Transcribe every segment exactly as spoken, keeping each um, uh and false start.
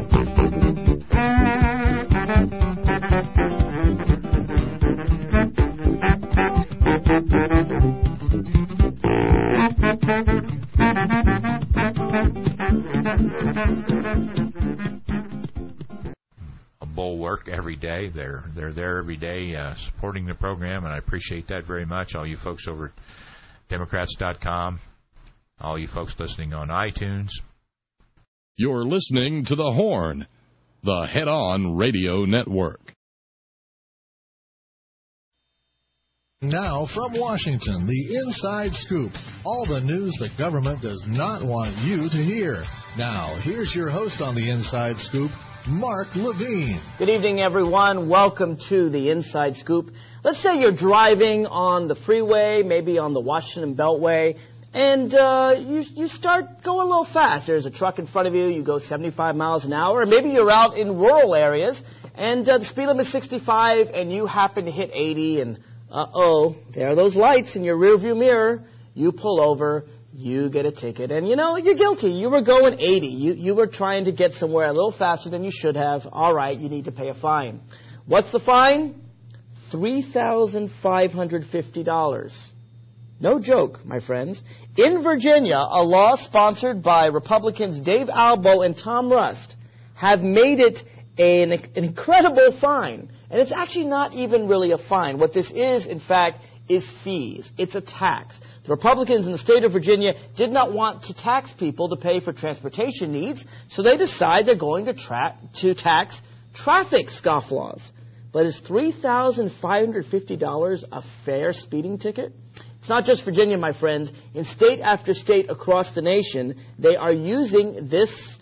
Bulwark every day. They're they're there every day uh, supporting the program, and I appreciate that very much. All you folks over at Democrats dot com, all you folks listening on iTunes. You're listening to The Horn, the head-on radio network. Now from Washington, the Inside Scoop. All the news the government does not want you to hear. Now, here's your host on the Inside Scoop, Mark Levine. Good evening, everyone. Welcome to the Inside Scoop. Let's say you're driving on the freeway, maybe on the Washington Beltway, and uh, you, you start going a little fast. There's a truck in front of you. You go seventy-five miles an hour. Or maybe you're out in rural areas, and uh, the speed limit is sixty-five, and you happen to hit eighty, and uh-oh, there are those lights in your rearview mirror. You pull over. You get a ticket, and you know, you're guilty. You were going eighty. You, you were trying to get somewhere a little faster than you should have. All right, you need to pay a fine. What's the fine? three thousand five hundred fifty dollars. No joke, my friends. In Virginia, a law sponsored by Republicans Dave Albo and Tom Rust have made it an, an incredible fine. And it's actually not even really a fine. What this is, in fact, is fees. It's a tax. The Republicans in the state of Virginia did not want to tax people to pay for transportation needs, so they decide they're going to, tra- to tax traffic scofflaws. But is three thousand five hundred fifty dollars a fair speeding ticket? It's not just Virginia, my friends. In state after state across the nation, they are using this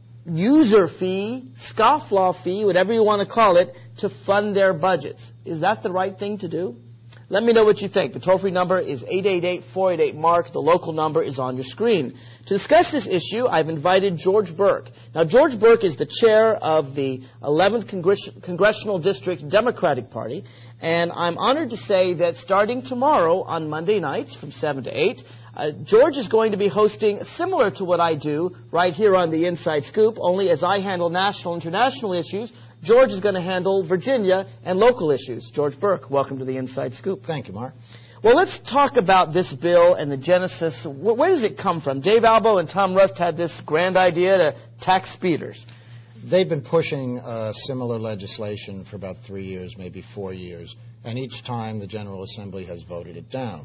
user fee, scofflaw fee, whatever you want to call it, to fund their budgets. Is that the right thing to do? Let me know what you think. The toll-free number is eight eight eight, four eight eight, MARK. The local number is on your screen. To discuss this issue, I've invited George Burke. Now, George Burke is the chair of the eleventh Congress- Congressional District Democratic Party, and I'm honored to say that starting tomorrow on Monday nights from seven to eight, uh, George is going to be hosting similar to what I do right here on the Inside Scoop, only as I handle national and international issues, George is going to handle Virginia and local issues. George Burke, welcome to the Inside Scoop. Thank you, Mark. Well, let's talk about this bill and the genesis. Where does it come from? Dave Albo and Tom Rust had this grand idea to tax speeders. They've been pushing uh, similar legislation for about three years, maybe four years, and each time the General Assembly has voted it down.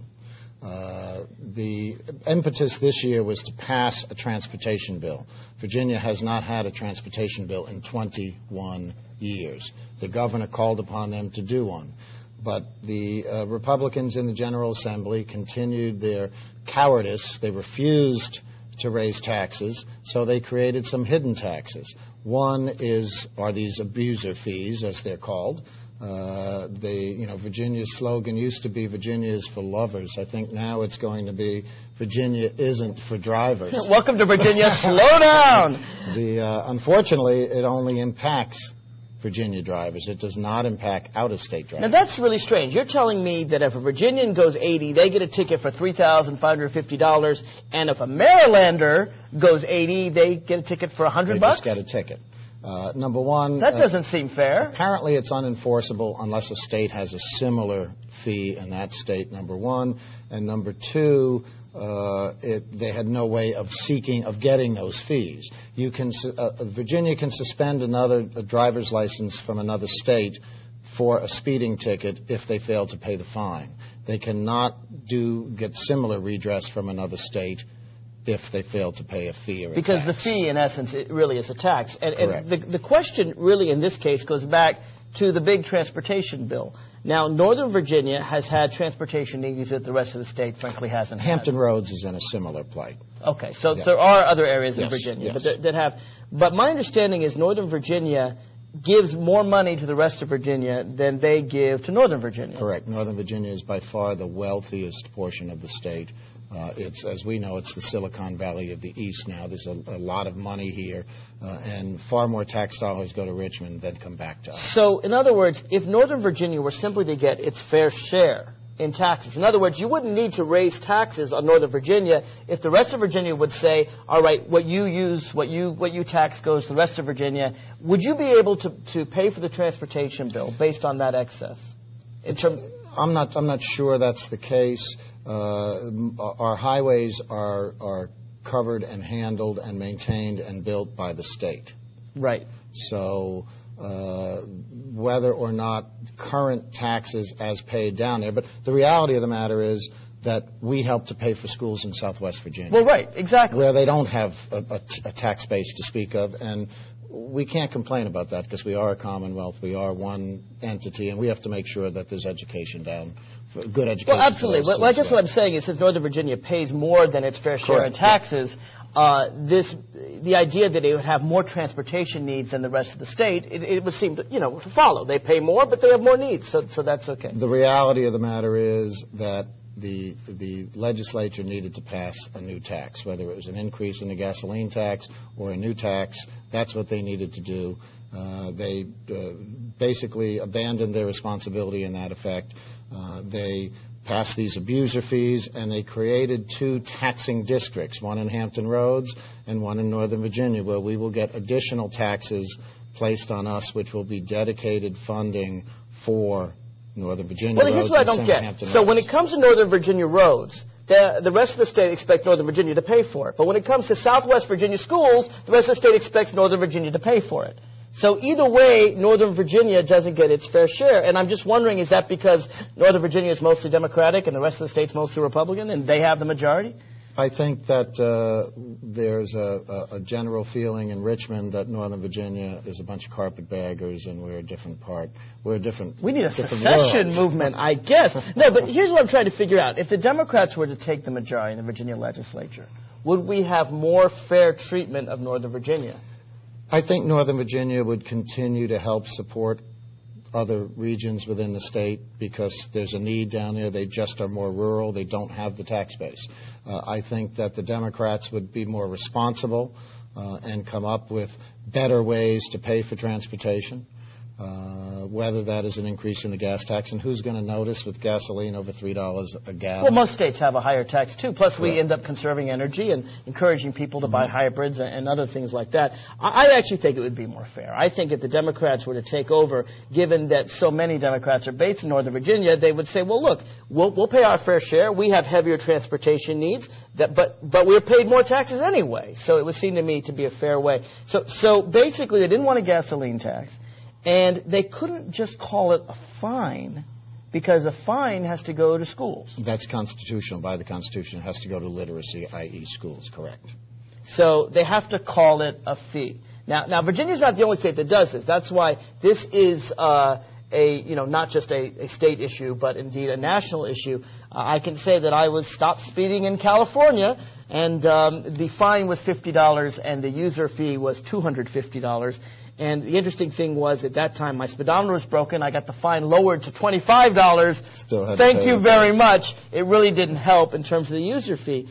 Uh, the impetus this year was to pass a transportation bill. Virginia has not had a transportation bill in twenty-one years. The governor called upon them to do one. But the uh, Republicans in the General Assembly continued their cowardice. They refused to raise taxes, so they created some hidden taxes. One is are these abuser fees, as they're called. Uh, the, you know, Virginia's slogan used to be Virginia is for lovers. I think now it's going to be Virginia isn't for drivers. Welcome to Virginia. Slow down. The, uh, unfortunately, it only impacts Virginia drivers. It does not impact out-of-state drivers. Now, that's really strange. You're telling me that if a Virginian goes eighty, they get a ticket for three thousand five hundred fifty dollars, and if a Marylander goes eighty, they get a ticket for one hundred bucks? They just get a ticket. Uh, number one... That uh, doesn't seem fair. Apparently it's unenforceable unless a state has a similar fee in that state, number one. And number two, uh, it, they had no way of seeking, of getting those fees. You can, uh, Virginia can suspend another a driver's license from another state for a speeding ticket if they fail to pay the fine. They cannot do get similar redress from another state if they fail to pay a fee or a Because tax. the fee, in essence, it really is a tax. And, Correct. and the, the question really in this case goes back to the big transportation bill. Now, Northern Virginia has had transportation needs that the rest of the state, frankly, hasn't Hampton had. Roads is in a similar plight. Okay, so Yeah. there are other areas Yes, in Virginia yes. but that, that have. But my understanding is Northern Virginia gives more money to the rest of Virginia than they give to Northern Virginia. Correct. Northern Virginia is by far the wealthiest portion of the state. Uh, it's, as we know, it's the Silicon Valley of the East now. There's a, a lot of money here, uh, and far more tax dollars go to Richmond than come back to us. So, in other words, if Northern Virginia were simply to get its fair share in taxes. In other words, you wouldn't need to raise taxes on Northern Virginia if the rest of Virginia would say, all right, what you use, what you what you tax goes to the rest of Virginia. Would you be able to, to pay for the transportation bill based on that excess? In term- I'm not I'm not sure that's the case. Uh, our highways are are covered and handled and maintained and built by the state. Right. So uh, whether or not current taxes as paid down there, but the reality of the matter is that we help to pay for schools in Southwest Virginia. Well, right, exactly. Where they don't have a, a, a tax base to speak of, and we can't complain about that because we are a commonwealth, we are one entity, and we have to make sure that there's education down, good education. Well, absolutely. Well, I guess what I'm saying is since Northern Virginia pays more than its fair share Correct. in taxes, uh, this the idea that it would have more transportation needs than the rest of the state, it, it would seem to, you know, to follow. They pay more, but they have more needs, so so that's okay. The reality of the matter is that the the legislature needed to pass a new tax, whether it was an increase in the gasoline tax or a new tax. That's what they needed to do. Uh, they uh, basically abandoned their responsibility in that effect. Uh, they passed these abuser fees, and they created two taxing districts, one in Hampton Roads and one in Northern Virginia, where we will get additional taxes placed on us, which will be dedicated funding for Northern Virginia well, roads. Well, here's what I don't get. Hampton so roads. When it comes to Northern Virginia roads, the, the rest of the state expects Northern Virginia to pay for it. But when it comes to Southwest Virginia schools, the rest of the state expects Northern Virginia to pay for it. So either way, Northern Virginia doesn't get its fair share. And I'm just wondering, is that because Northern Virginia is mostly Democratic and the rest of the state's mostly Republican, and they have the majority? I think that uh, there's a, a, a general feeling in Richmond that Northern Virginia is a bunch of carpetbaggers and we're a different part. We're a different We need a different secession world. movement, I guess. No, but here's what I'm trying to figure out. If the Democrats were to take the majority in the Virginia legislature, would we have more fair treatment of Northern Virginia? I think Northern Virginia would continue to help support other regions within the state because there's a need down there. They just are more rural. They don't have the tax base. Uh, I think that the Democrats would be more responsible uh, and come up with better ways to pay for transportation, uh, whether that is an increase in the gas tax. And who's going to notice with gasoline over three dollars a gallon? Well, most states have a higher tax, too. Plus, we Correct. end up conserving energy and encouraging people to buy hybrids and, and other things like that. I, I actually think it would be more fair. I think if the Democrats were to take over, given that so many Democrats are based in Northern Virginia, they would say, well, look, we'll, we'll pay our fair share. We have heavier transportation needs, that, but, but we're paid more taxes anyway. So it would seem to me to be a fair way. So, so basically, they didn't want a gasoline tax. And they couldn't just call it a fine because a fine has to go to schools. That's constitutional. By the Constitution, it has to go to literacy, that is schools, correct. So they have to call it a fee. Now, now Virginia's not the only state that does this. That's why this is uh, a, you know, not just a, a state issue, but indeed a national issue. Uh, I can say that I was stopped speeding in California, and um, the fine was fifty dollars, and the user fee was two hundred fifty dollars. And the interesting thing was, at that time, my speedometer was broken. I got the fine lowered to twenty-five dollars. Still had Thank to pay you it. very much. It really didn't help in terms of the user fee.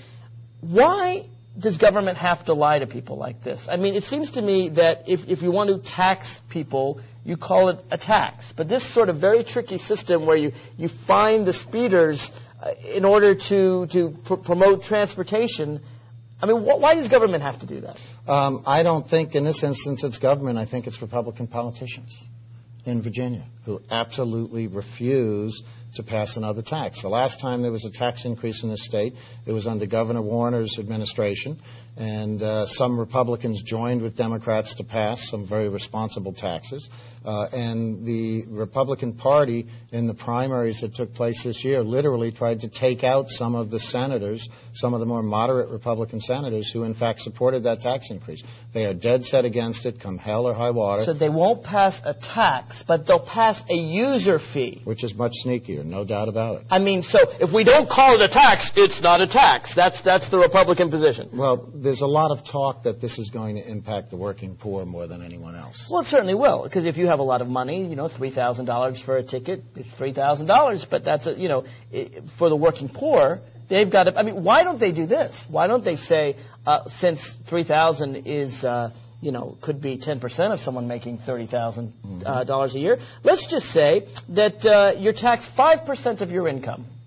Why does government have to lie to people like this? I mean, it seems to me that if, if you want to tax people, you call it a tax. But this sort of very tricky system where you, you fine the speeders uh, in order to, to pr- promote transportation, I mean, wh- why does government have to do that? Um, I don't think in this instance it's government. I think it's Republican politicians in Virginia who absolutely refuse to pass another tax. The last time there was a tax increase in the state, it was under Governor Warner's administration, and uh, some Republicans joined with Democrats to pass some very responsible taxes. Uh, and the Republican Party in the primaries that took place this year literally tried to take out some of the senators, some of the more moderate Republican senators who in fact supported that tax increase. They are dead set against it, come hell or high water. So they won't pass a tax, but they'll pass a user fee. Which is much sneakier, no doubt about it. I mean, so if we don't call it a tax, it's not a tax. That's that's the Republican position. Well, there's a lot of talk that this is going to impact the working poor more than anyone else. Well, it certainly will, because if you have a lot of money, you know, three thousand dollars for a ticket, it's three thousand dollars. But that's, a, you know, for the working poor, they've got to, I mean, why don't they do this? Why don't they say, uh, since three thousand dollars is, uh, you know, could be ten percent of someone making thirty thousand dollars uh, a year, let's just say that uh, you're taxed five percent of your income.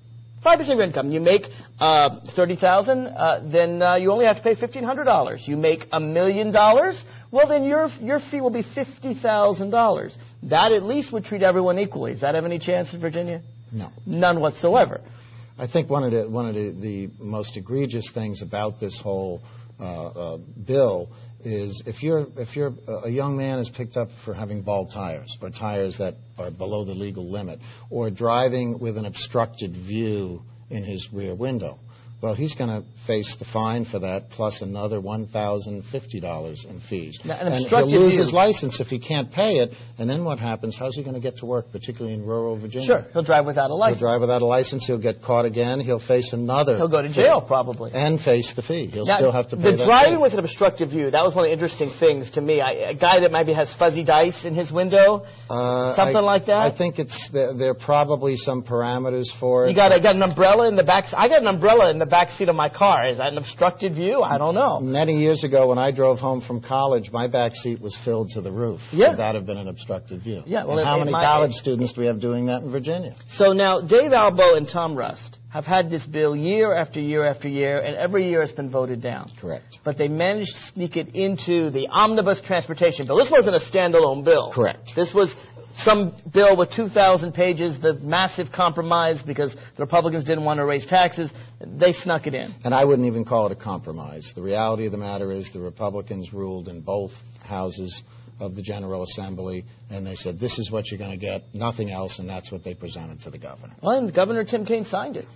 five percent of your income. You make uh, thirty thousand dollars, uh, then uh, you only have to pay fifteen hundred dollars. You make a million dollars, well, then your your fee will be fifty thousand dollars. That at least would treat everyone equally. Does that have any chance in Virginia? No. None whatsoever. I think one of the one of the, the most egregious things about this whole uh, uh, bill is if you're if you're a young man is picked up for having bald tires or tires that are below the legal limit or driving with an obstructed view in his rear window. Well, he's going to face the fine for that plus another one thousand fifty dollars in fees. Now, an and obstructed he'll lose view. his license if he can't pay it. And then what happens? How's he going to get to work, particularly in rural Virginia? Sure, he'll drive without a license. He'll drive without a license. He'll get caught again. He'll face another. He'll go to fee. jail, probably. And face the fee. He'll Now, still have to pay the that driving fee. with an obstructive view, that was one of the interesting things to me. I, a guy that maybe has fuzzy dice in his window, Uh, something I, like that. I think it's there, there are probably some parameters for it. You got, a, got an umbrella in the back. I got an umbrella in the back seat of my car. Is that an obstructed view? I don't know. Many years ago, when I drove home from college, my back seat was filled to the roof. Yeah. Would that have been an obstructed view? Yeah, well, and it- how it many might- college students do we have doing that in Virginia? So now, Dave Albo and Tom Rust have had this bill year after year after year, and every year it's been voted down. Correct. But they managed to sneak it into the omnibus transportation bill. This wasn't a standalone bill. Correct. This was some bill with two thousand pages, the massive compromise because the Republicans didn't want to raise taxes. They snuck it in. And I wouldn't even call it a compromise. The reality of the matter is the Republicans ruled in both houses of the General Assembly, and they said, this is what you're going to get, nothing else, and that's what they presented to the governor. Well, and Governor Tim Kaine signed it.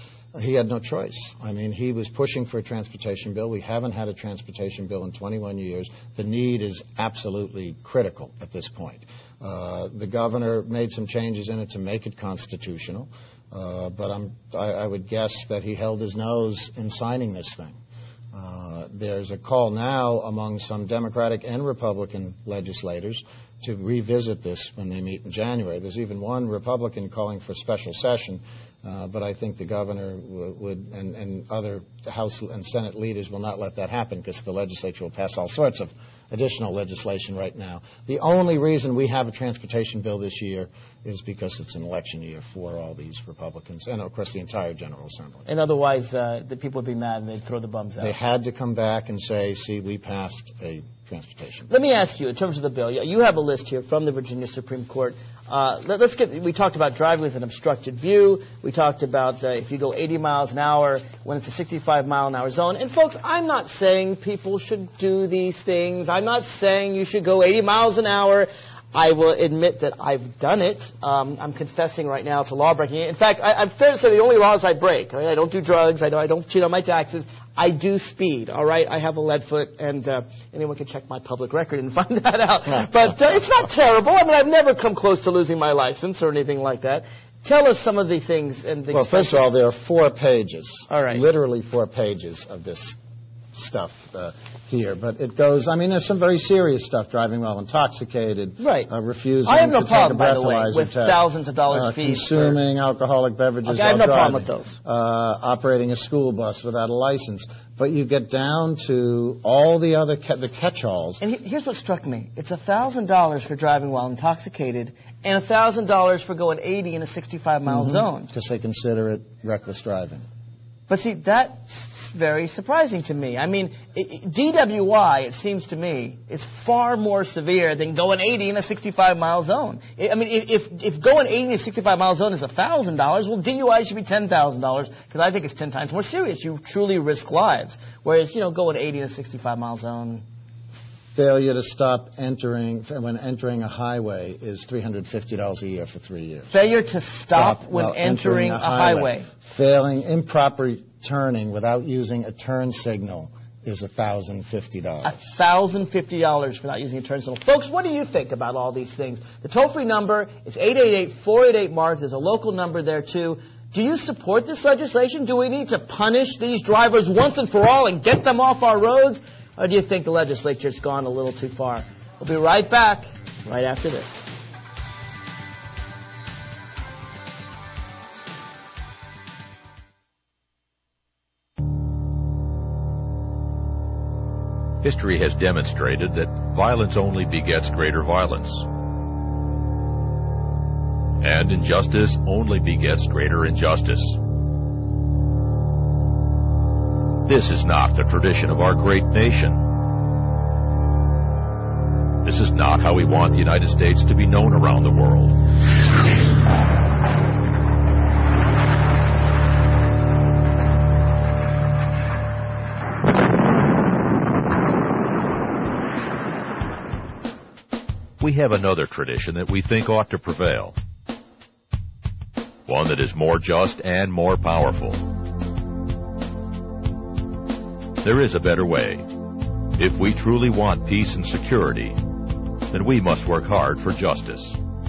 He had no choice. I mean, he was pushing for a transportation bill. We haven't had a transportation bill in twenty-one years. The need is absolutely critical at this point. Uh, the governor made some changes in it to make it constitutional, uh, but I'm, I, I would guess that he held his nose in signing this thing. Uh, there's a call now among some Democratic and Republican legislators to revisit this when they meet in January. There's even one Republican calling for special session, uh, but I think the governor w- would and, and other House and Senate leaders will not let that happen because the legislature will pass all sorts of additional legislation right now. The only reason we have a transportation bill this year is because it's an election year for all these Republicans and, of course, the entire General Assembly. And otherwise, uh, the people would be mad and they'd throw the bums out. They had to come back and say, see, we passed a transportation bill. Let me ask you, in terms of the bill, you have a list here from the Virginia Supreme Court. Uh, let, let's get. We talked about driving with an obstructed view. We talked about uh, if you go eighty miles an hour when it's a sixty-five mile an hour zone. And folks, I'm not saying people should do these things. I'm not saying you should go eighty miles an hour. I will admit that I've done it. Um, I'm confessing right now to law breaking. In fact, I, I'm fair to say the only laws I break. I, mean, I don't do drugs. I don't, I don't cheat on my taxes. I do speed. All right, I have a lead foot, and uh, anyone can check my public record and find that out. But uh, it's not terrible. I mean, I've never come close to losing my license or anything like that. Tell us some of the things and the. Well, first of all, there are four pages. All right. Literally four pages of this stuff uh, here, but it goes. I mean, there's some very serious stuff: driving while intoxicated, right? Uh, refusing I have no to problem, take a by the way, breathalyzer with test, thousands of dollars uh, fees. consuming for... alcoholic beverages. Okay, I have while no driving, problem with those. Uh, operating a school bus without a license. But you get down to all the other ca- the catch-alls. And he- here's what struck me: it's a thousand dollars for driving while intoxicated, and a thousand dollars for going eighty in a sixty-five mile mm-hmm. zone. Because they consider it reckless driving. But see, that's very surprising to me. I mean, it, it, D W I, it seems to me, is far more severe than going eighty in a sixty-five mile zone. I I mean, if, if going eighty in a sixty-five mile zone is one thousand dollars, well, D U I should be ten thousand dollars, because I think it's ten times more serious. You truly risk lives. Whereas, you know, going eighty in a sixty-five mile zone... Failure to stop entering when entering a highway is three hundred fifty dollars a year for three years. Failure to stop, stop when entering, entering a highway. highway. Failing improper turning without using a turn signal is one thousand fifty dollars. one thousand fifty dollars for not using a turn signal. Folks, what do you think about all these things? The toll-free number is eight eight eight, four eight eight, M A R K. There's a local number there, too. Do you support this legislation? Do we need to punish these drivers once and for all and get them off our roads? Or do you think the legislature's gone a little too far? We'll be right back right after this. History has demonstrated that violence only begets greater violence. And injustice only begets greater injustice. This is not the tradition of our great nation. This is not how we want the United States to be known around the world. We have another tradition that we think ought to prevail. One that is more just and more powerful. There is a better way. If we truly want peace and security, then we must work hard for justice.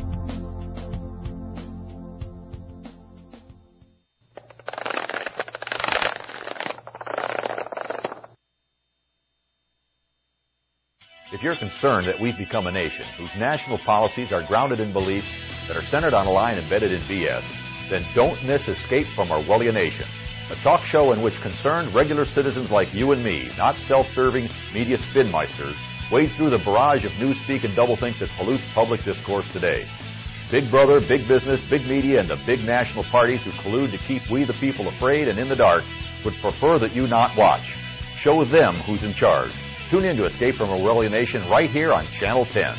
If you're concerned that we've become a nation whose national policies are grounded in beliefs that are centered on a line embedded in B S, then don't miss Escape from Orwellianation, a talk show in which concerned regular citizens like you and me, not self-serving media spinmeisters, wade through the barrage of newspeak and doublethink that pollutes public discourse today. Big brother, big business, big media, and the big national parties who collude to keep we the people afraid and in the dark would prefer that you not watch. Show them who's in charge. Tune in to Escape from Orwellianation right here on Channel ten.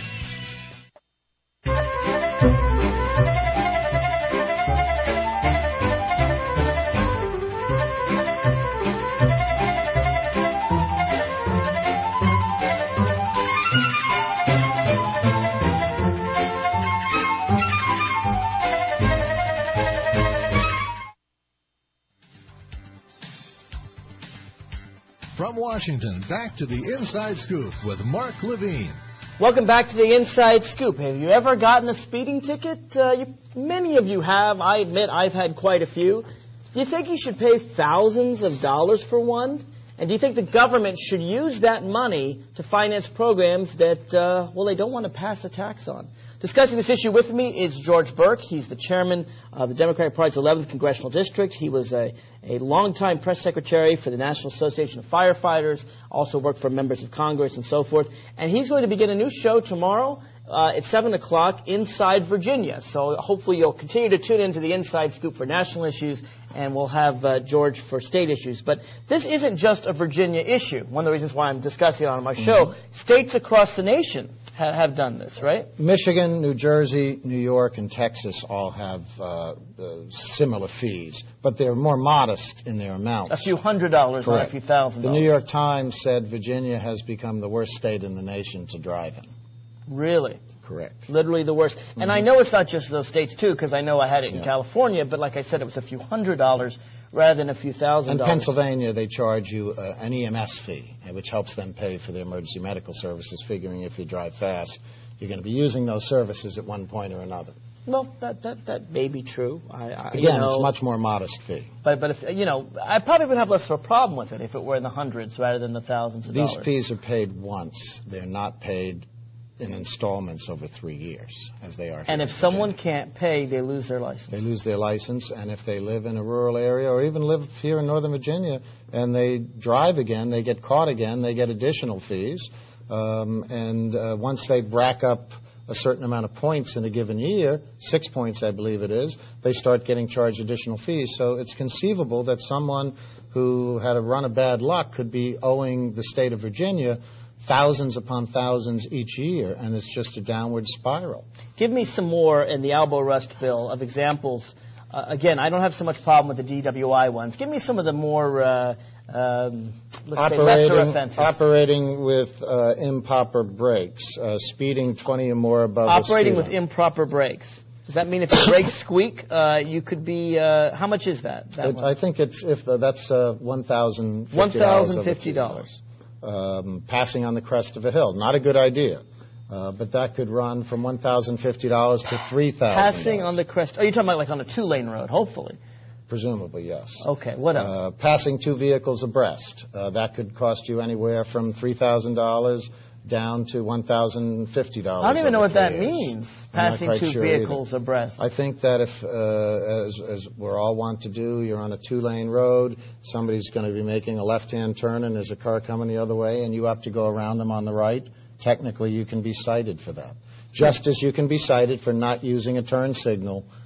From Washington, back to the Inside Scoop with Mark Levine. Welcome back to the Inside Scoop. Have you ever gotten a speeding ticket? Uh, you, many of you have. I admit I've had quite a few. Do you think you should pay thousands of dollars for one? And do you think the government should use that money to finance programs that, uh, well, they don't want to pass a tax on? Discussing this issue with me is George Burke. He's the chairman of the Democratic Party's eleventh Congressional District. He was a, a longtime press secretary for the National Association of Firefighters, also worked for members of Congress and so forth. And he's going to begin a new show tomorrow uh, at seven o'clock inside Virginia. So hopefully you'll continue to tune into the Inside Scoop for national issues, and we'll have uh, George for state issues. But this isn't just a Virginia issue. One of the reasons why I'm discussing it on my show, mm-hmm. states across the nation ha- have done this, right? Michigan, New Jersey, New York, and Texas all have uh, uh, similar fees, but they're more modest in their amounts. A few hundred dollars, not a few thousand dollars. The New York Times said Virginia has become the worst state in the nation to drive in. Really? Correct. Literally the worst. Mm-hmm. And I know it's not just those states, too, because I know I had it in yeah. California, but like I said, it was a few hundred dollars rather than a few thousand in dollars. In Pennsylvania, they charge you uh, an E M S fee, which helps them pay for their emergency medical services, figuring if you drive fast, you're going to be using those services at one point or another. Well, that that, that may be true. I, I, Again, you know, it's a much more modest fee. But, but if, you know, I probably would have less of a problem with it if it were in the hundreds rather than the thousands of These dollars. These fees are paid once. They're not paid in installments over three years, as they are here. And if someone can't pay, they lose their license. They lose their license, and if they live in a rural area or even live here in Northern Virginia and they drive again, they get caught again, they get additional fees. Um, and uh, once they rack up a certain amount of points in a given year, six points I believe it is, they start getting charged additional fees. So it's conceivable that someone who had a run of bad luck could be owing the state of Virginia thousands upon thousands each year, and it's just a downward spiral. Give me some more in the Albo Rust bill of examples. Uh, again, I don't have so much problem with the D W I ones. Give me some of the more, uh, um, let's operating, say, lesser offenses. Operating with uh, improper brakes, uh, speeding twenty or more above Operating the with improper brakes. Does that mean if your brakes squeak, uh, you could be, uh, how much is that? that it, I think it's if the, that's uh, one thousand fifty dollars. one thousand fifty dollars. Um, passing on the crest of a hill. Not a good idea. Uh, but that could run from one thousand fifty dollars to three thousand dollars. Passing on the crest. Oh, you're talking about like on a two-lane road, hopefully. Presumably, yes. Okay, what else? Uh, passing two vehicles abreast. Uh, that could cost you anywhere from three thousand dollars down to one thousand fifty dollars. I don't even know what that years. means, passing two sure vehicles either. abreast. I think that if, uh, as, as we're all want to do, you're on a two-lane road, somebody's going to be making a left-hand turn and there's a car coming the other way and you have to go around them on the right, technically you can be cited for that. Just as you can be cited for not using a turn signal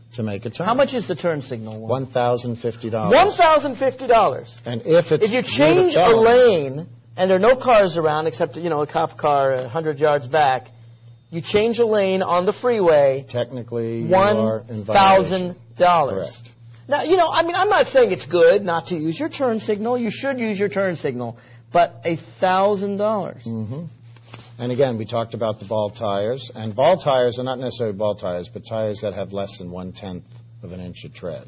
to make a turn. How much is the turn signal? one thousand fifty dollars. one thousand fifty dollars. And if it's if you change a lane and there are no cars around except, you know, a cop car one hundred yards back, you change a lane on the freeway, technically you one are in thousand dollars. Correct. Now, you know, I mean, I'm not saying it's good not to use your turn signal. You should use your turn signal. But a thousand dollars. Mm-hmm. And again, we talked about the ball tires. And ball tires are not necessarily ball tires, but tires that have less than one-tenth of an inch of tread.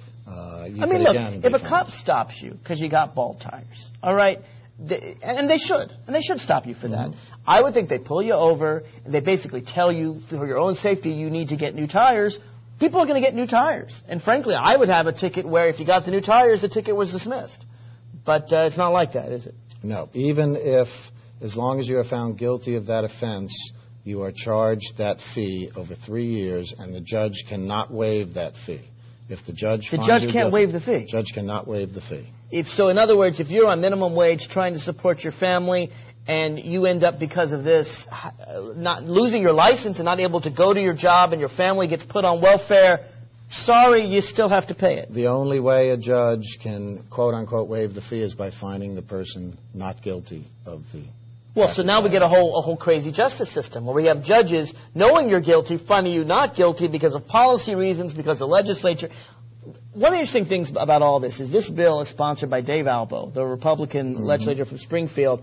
Uh, you I mean, could, look, again, if a fine. cop stops you because you got ball tires, all right, they, and they should, and they should stop you for mm-hmm. that. I would think they pull you over and they basically tell you for your own safety you need to get new tires. People are going to get new tires. And frankly, I would have a ticket where if you got the new tires, the ticket was dismissed. But uh, it's not like that, is it? No. Even if, as long as you are found guilty of that offense, you are charged that fee over three years, and the judge cannot waive that fee. If the judge The finds judge you can't guilty, waive the fee. The judge cannot waive the fee. If, so in other words, if you're on minimum wage trying to support your family and you end up because of this uh, not losing your license and not able to go to your job and your family gets put on welfare, sorry, you still have to pay it. The only way a judge can, quote-unquote, waive the fee is by finding the person not guilty of the Well, so now we get a whole a whole crazy justice system where we have judges knowing you're guilty, finding you not guilty because of policy reasons, because the legislature. One of the interesting things about all this is this bill is sponsored by Dave Albo, the Republican mm-hmm. legislator from Springfield.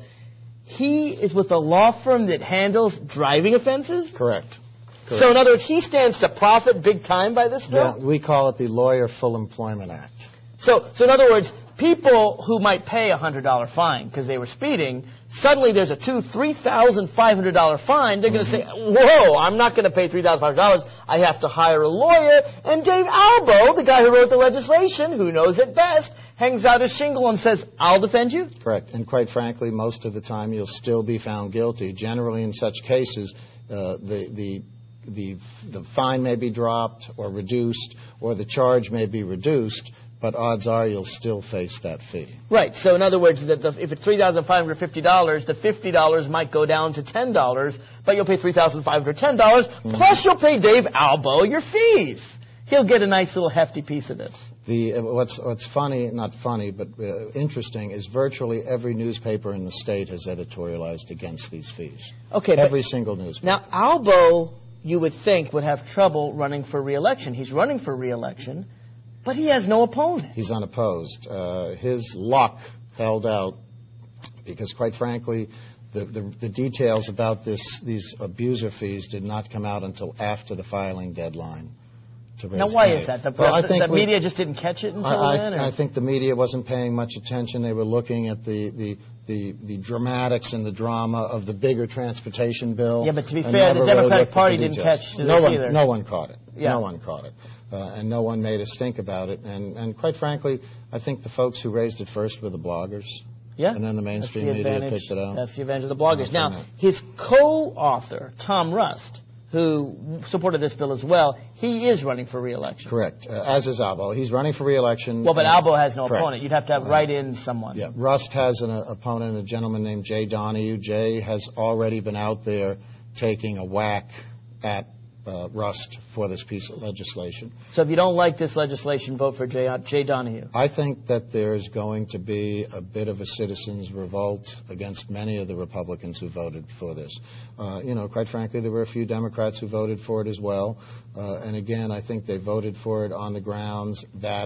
He is with a law firm that handles driving offenses? Correct. Correct. So in other words, he stands to profit big time by this bill? Yeah, we call it the Lawyer Full Employment Act. So, so in other words, people who might pay a one hundred dollars fine because they were speeding, suddenly there's a two, three thousand five hundred dollars fine. They're going to say, whoa, I'm not going to pay three thousand five hundred dollars. I have to hire a lawyer. And Dave Albo, the guy who wrote the legislation, who knows it best, hangs out his shingle and says, I'll defend you? Correct. And quite frankly, most of the time you'll still be found guilty. Generally in such cases, uh, the, the, the, the fine may be dropped or reduced, or the charge may be reduced, but odds are you'll still face that fee. Right. So in other words, that the, if it's three thousand five hundred fifty dollars, the fifty dollars might go down to ten dollars, but you'll pay three thousand five hundred ten dollars, mm-hmm. plus you'll pay Dave Albo your fees. He'll get a nice little hefty piece of this. The, uh, what's, what's funny, not funny, but uh, interesting, is virtually every newspaper in the state has editorialized against these fees. Okay, every single newspaper. Now, Albo, you would think, would have trouble running for re-election. He's running for re-election. But he has no opponent. He's unopposed. Uh, his luck held out because, quite frankly, the, the, the details about this, these abuser fees did not come out until after the filing deadline. To raise now, why money. is that? The, well, the, I think the we, media just didn't catch it until I, then? I, I think the media wasn't paying much attention. They were looking at the, the, the, the dramatics and the drama of the bigger transportation bill. Yeah, but to be fair, the Democratic really Party didn't catch this no one, either. No one caught it. Yeah. No one caught it. Uh, and no one made a stink about it. And, and quite frankly, I think the folks who raised it first were the bloggers. Yeah. And then the mainstream the media picked it out. That's the advantage of the bloggers. Now, his co-author, Tom Rust, who supported this bill as well, he is running for re-election. Correct. Uh, as is Albo. He's running for re-election. Well, but Albo has no correct. opponent. You'd have to have uh, write-in someone. Yeah. Rust has an uh, opponent, a gentleman named Jay Donahue. Jay has already been out there taking a whack at Uh, Rust for this piece of legislation. So if you don't like this legislation, vote for Jay, Jay Donahue. I think that there's going to be a bit of a citizens' revolt against many of the Republicans who voted for this. Uh, you know, quite frankly, there were a few Democrats who voted for it as well. Uh, and again, I think they voted for it on the grounds that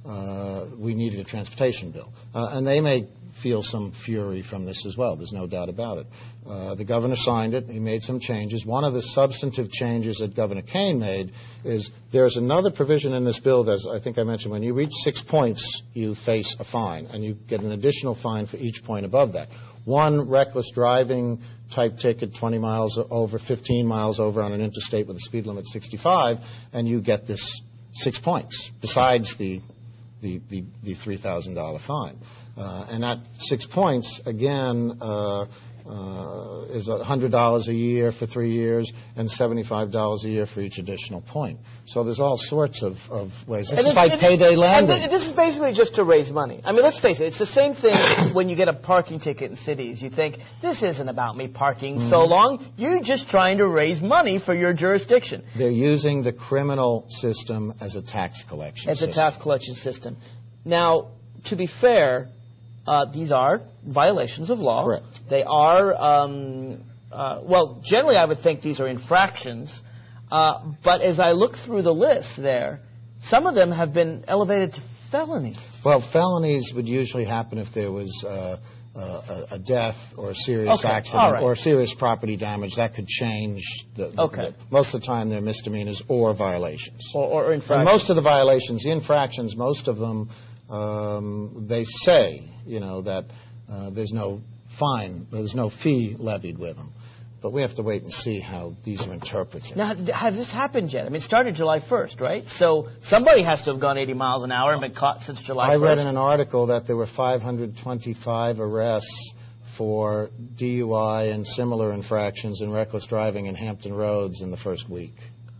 uh, we needed a transportation bill. Uh, and they may feel some fury from this as well. There's no doubt about it. Uh, the governor signed it. He made some changes. One of the substantive changes that Governor Kane made is there's another provision in this bill, as I think I mentioned, when you reach six points, you face a fine, and you get an additional fine for each point above that. One reckless driving type ticket, twenty miles over, fifteen miles over on an interstate with a speed limit of sixty-five, and you get this six points besides the the, the, the three thousand dollars fine. Uh, and that six points, again, uh, uh, is one hundred dollars a year for three years and seventy-five dollars a year for each additional point. So there's all sorts of, of ways. This and is like it, payday lending. And this is basically just to raise money. I mean, let's face it, it's the same thing when you get a parking ticket in cities. You think, this isn't about me parking mm-hmm. so long. You're just trying to raise money for your jurisdiction. They're using the criminal system as a tax collection as system. As a tax collection system. Now, to be fair, uh, these are violations of law. Correct. They are, um, uh, well, generally I would think these are infractions. Uh, but as I look through the list there, some of them have been elevated to felonies. Well, felonies would usually happen if there was uh, uh, a death or a serious okay. accident right. or serious property damage. That could change. The, the, okay. the, most of the time they're misdemeanors or violations. Or, or infractions. And most of the violations, the infractions, most of them, um, they say, you know, that uh, there's no fine, there's no fee levied with them. But we have to wait and see how these are interpreted. Now, has this happened yet? I mean, it started July first, right? So somebody has to have gone eighty miles an hour and been caught since July first. I read in an article that there were five hundred twenty-five arrests for D U I and similar infractions and reckless driving in Hampton Roads in the first week.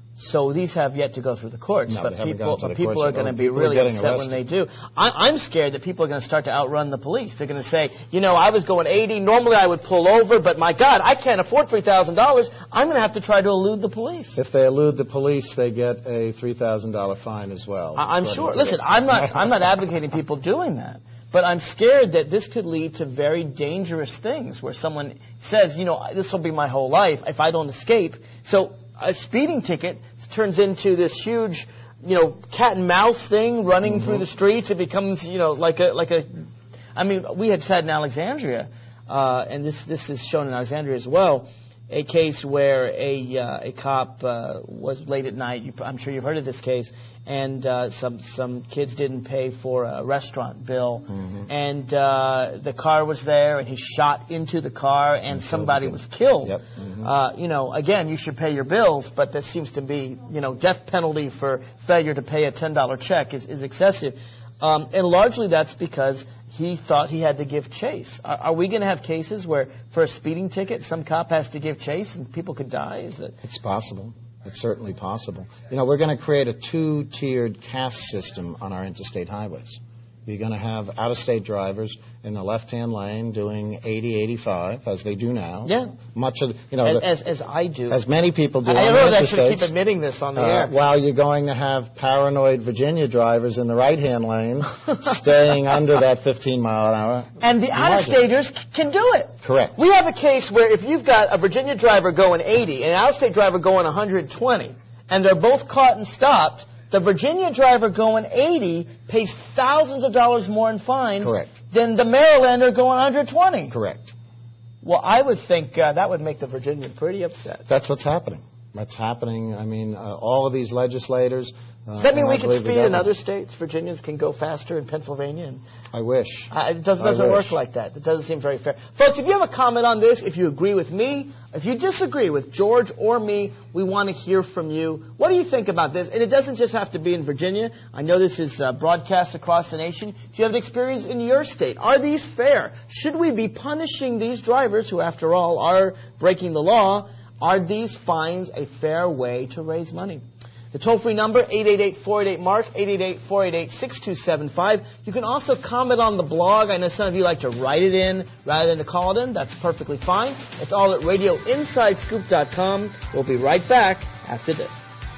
So these have yet to go through the courts, no, but they haven't people, gone to but the people courts. are going to be People really upset arrested. when they do. I, I'm scared that people are going to start to outrun the police. They're going to say, you know, I was going eighty. Normally I would pull over, but my God, I can't afford three thousand dollars. I'm going to have to try to elude the police. If they elude the police, they get a three thousand dollars fine as well. I, I'm sure. Listen, I'm not. I'm not advocating people doing that. But I'm scared that this could lead to very dangerous things where someone says, you know, this will be my whole life if I don't escape. So a speeding ticket turns into this huge, you know, cat and mouse thing running mm-hmm. through the streets. It becomes, you know, like a, like a, I mean, we had said in Alexandria, uh, and this, this is shown in Alexandria as well, a case where a, uh, a cop, uh, was late at night. You, I'm sure you've heard of this case. And uh, some some kids didn't pay for a restaurant bill, mm-hmm. and uh, the car was there, and he shot into the car, and, and somebody was killed. Yep. Mm-hmm. Uh, you know, again, you should pay your bills, but that seems to be, you know, death penalty for failure to pay a ten dollar check is, is excessive, um, and largely that's because he thought he had to give chase. Are, are we going to have cases where for a speeding ticket, some cop has to give chase and people could die? Is it? It's possible. It's certainly possible. You know, we're going to create a two-tiered caste system on our interstate highways. You're going to have out-of-state drivers in the left-hand lane doing eighty, eighty-five, as they do now. Yeah. Much of, you know, as, the, as, as I do. As many people do. I on know the that I should interstates, keep admitting this on the uh, air. While you're going to have paranoid Virginia drivers in the right-hand lane staying under that fifteen mile an hour. And the out-of-staters can do it. Correct. We have a case where if you've got a Virginia driver going eighty and an out-of-state driver going one hundred twenty, and they're both caught and stopped, the Virginia driver going eighty pays thousands of dollars more in fines Correct. than the Marylander going one hundred twenty. Correct. Well, I would think uh, that would make the Virginian pretty upset. That's what's happening. That's happening. I mean, uh, all of these legislators. Uh, Does that mean and we I can believe the speed in government- other states? Virginians can go faster in Pennsylvania? And I wish. Uh, it doesn't, I doesn't wish. work like that. It doesn't seem very fair. Folks, if you have a comment on this, if you agree with me, if you disagree with George or me, we want to hear from you. What do you think about this? And it doesn't just have to be in Virginia. I know this is uh, broadcast across the nation. If you have an experience in your state, are these fair? Should we be punishing these drivers who, after all, are breaking the law? Are these fines a fair way to raise money? The toll-free number, eight eight eight, four eight eight, MARK, eight eight eight, four eight eight, six two seven five. You can also comment on the blog. I know some of you like to write it in rather than to call it in. That's perfectly fine. It's all at radio inside scoop dot com. We'll be right back after this.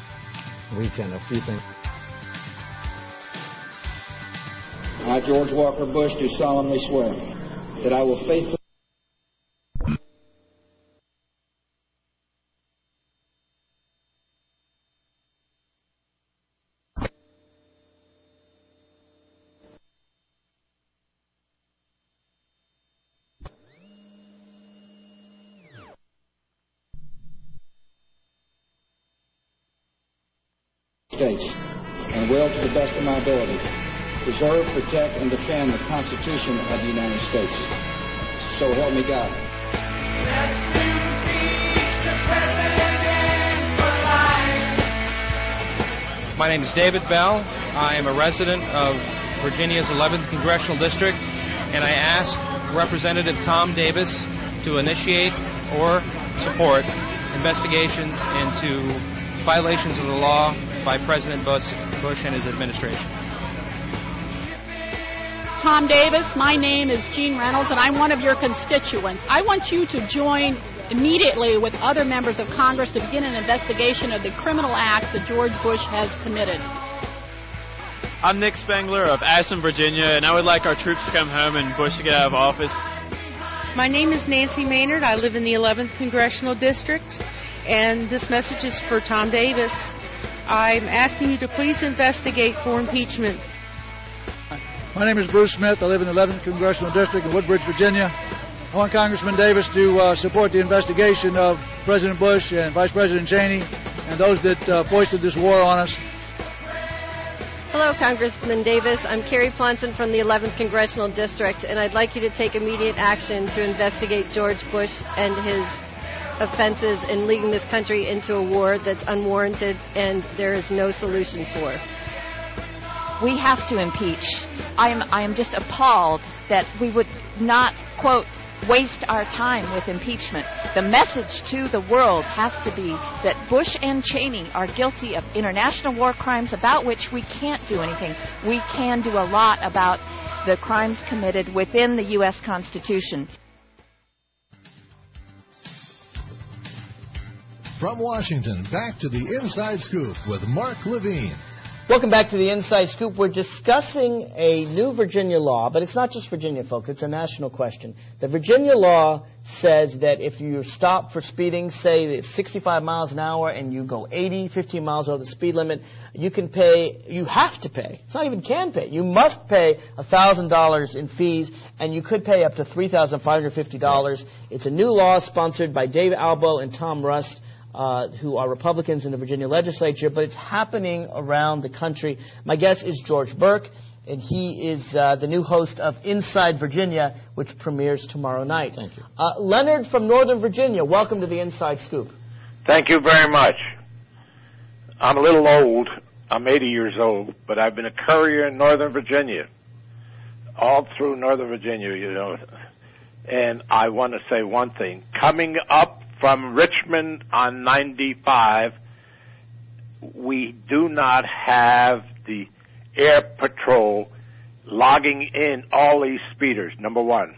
Weekend, a few things. I, George Walker Bush, do solemnly swear that I will faithfully States, and will, to the best of my ability, preserve, protect, and defend the Constitution of the United States. So help me God. My name is David Bell. I am a resident of Virginia's eleventh Congressional District, and I ask Representative Tom Davis to initiate or support investigations into violations of the law by President Bush, Bush and his administration. Tom Davis, my name is Jean Reynolds, and I'm one of your constituents. I want you to join immediately with other members of Congress to begin an investigation of the criminal acts that George Bush has committed. I'm Nick Spengler of Ashland, Virginia, and I would like our troops to come home and Bush to get out of office. My name is Nancy Maynard. I live in the eleventh Congressional District, and this message is for Tom Davis. I'm asking you to please investigate for impeachment. My name is Bruce Smith. I live in the eleventh Congressional District in Woodbridge, Virginia. I want Congressman Davis to uh, support the investigation of President Bush and Vice President Cheney and those that uh, foisted this war on us. Hello, Congressman Davis. I'm Carrie Plonson from the eleventh Congressional District, and I'd like you to take immediate action to investigate George Bush and his offenses in leading this country into a war that's unwarranted and there is no solution for. We have to impeach. I am, I am just appalled that we would not, quote, waste our time with impeachment. The message to the world has to be that Bush and Cheney are guilty of international war crimes about which we can't do anything. We can do a lot about the crimes committed within the U S Constitution. From Washington, back to the Inside Scoop with Mark Levine. Welcome back to the Inside Scoop. We're discussing a new Virginia law, but it's not just Virginia, folks. It's a national question. The Virginia law says that if you stop for speeding, say it's sixty-five miles an hour, and you go eighty, fifteen miles over the speed limit, you can pay, you have to pay. It's not even can pay. You must pay one thousand dollars in fees, and you could pay up to three thousand five hundred fifty dollars. It's a new law sponsored by Dave Albo and Tom Rust, Uh, who are Republicans in the Virginia legislature, but it's happening around the country. My guest is George Burke, and he is uh, the new host of Inside Virginia, which premieres tomorrow night. Thank you. Uh, Leonard from Northern Virginia, welcome to the Inside Scoop. Thank you very much. I'm a little old. I'm eighty years old, but I've been a courier in Northern Virginia, all through Northern Virginia, you know. And I want to say one thing. Coming up from Richmond on ninety-five, we do not have the Air Patrol logging in all these speeders, number one.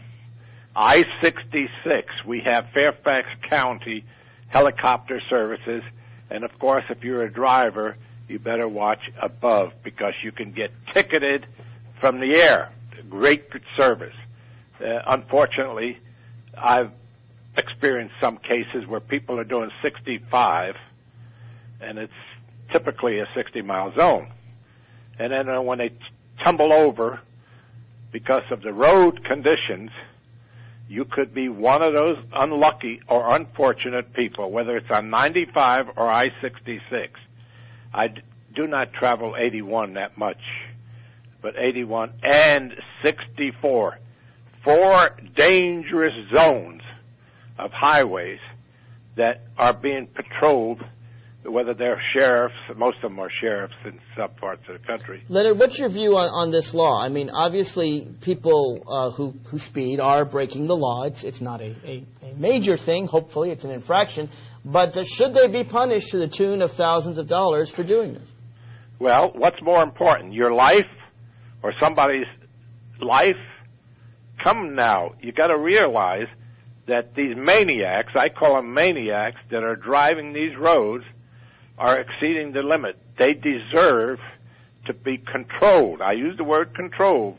I sixty-six, we have Fairfax County helicopter services, and of course, if you're a driver, you better watch above because you can get ticketed from the air. Great service. Uh, unfortunately, I've experienced some cases where people are doing sixty-five, and it's typically a sixty-mile zone. And then uh, when they t- tumble over because of the road conditions, you could be one of those unlucky or unfortunate people, whether it's on ninety-five or I sixty-six. I d- do not travel eighty-one that much, but eighty-one and sixty-four, four dangerous zones of highways that are being patrolled, whether they're sheriffs, most of them are sheriffs in some parts of the country. Leonard, what's your view on, on this law? I mean, obviously, people uh, who, who speed are breaking the law. It's, it's not a, a, a major thing. Hopefully, it's an infraction. But uh, should they be punished to the tune of thousands of dollars for doing this? Well, what's more important, your life or somebody's life? Come now. You got to realize that these maniacs, I call them maniacs, that are driving these roads are exceeding the limit. They deserve to be controlled. I use the word controlled.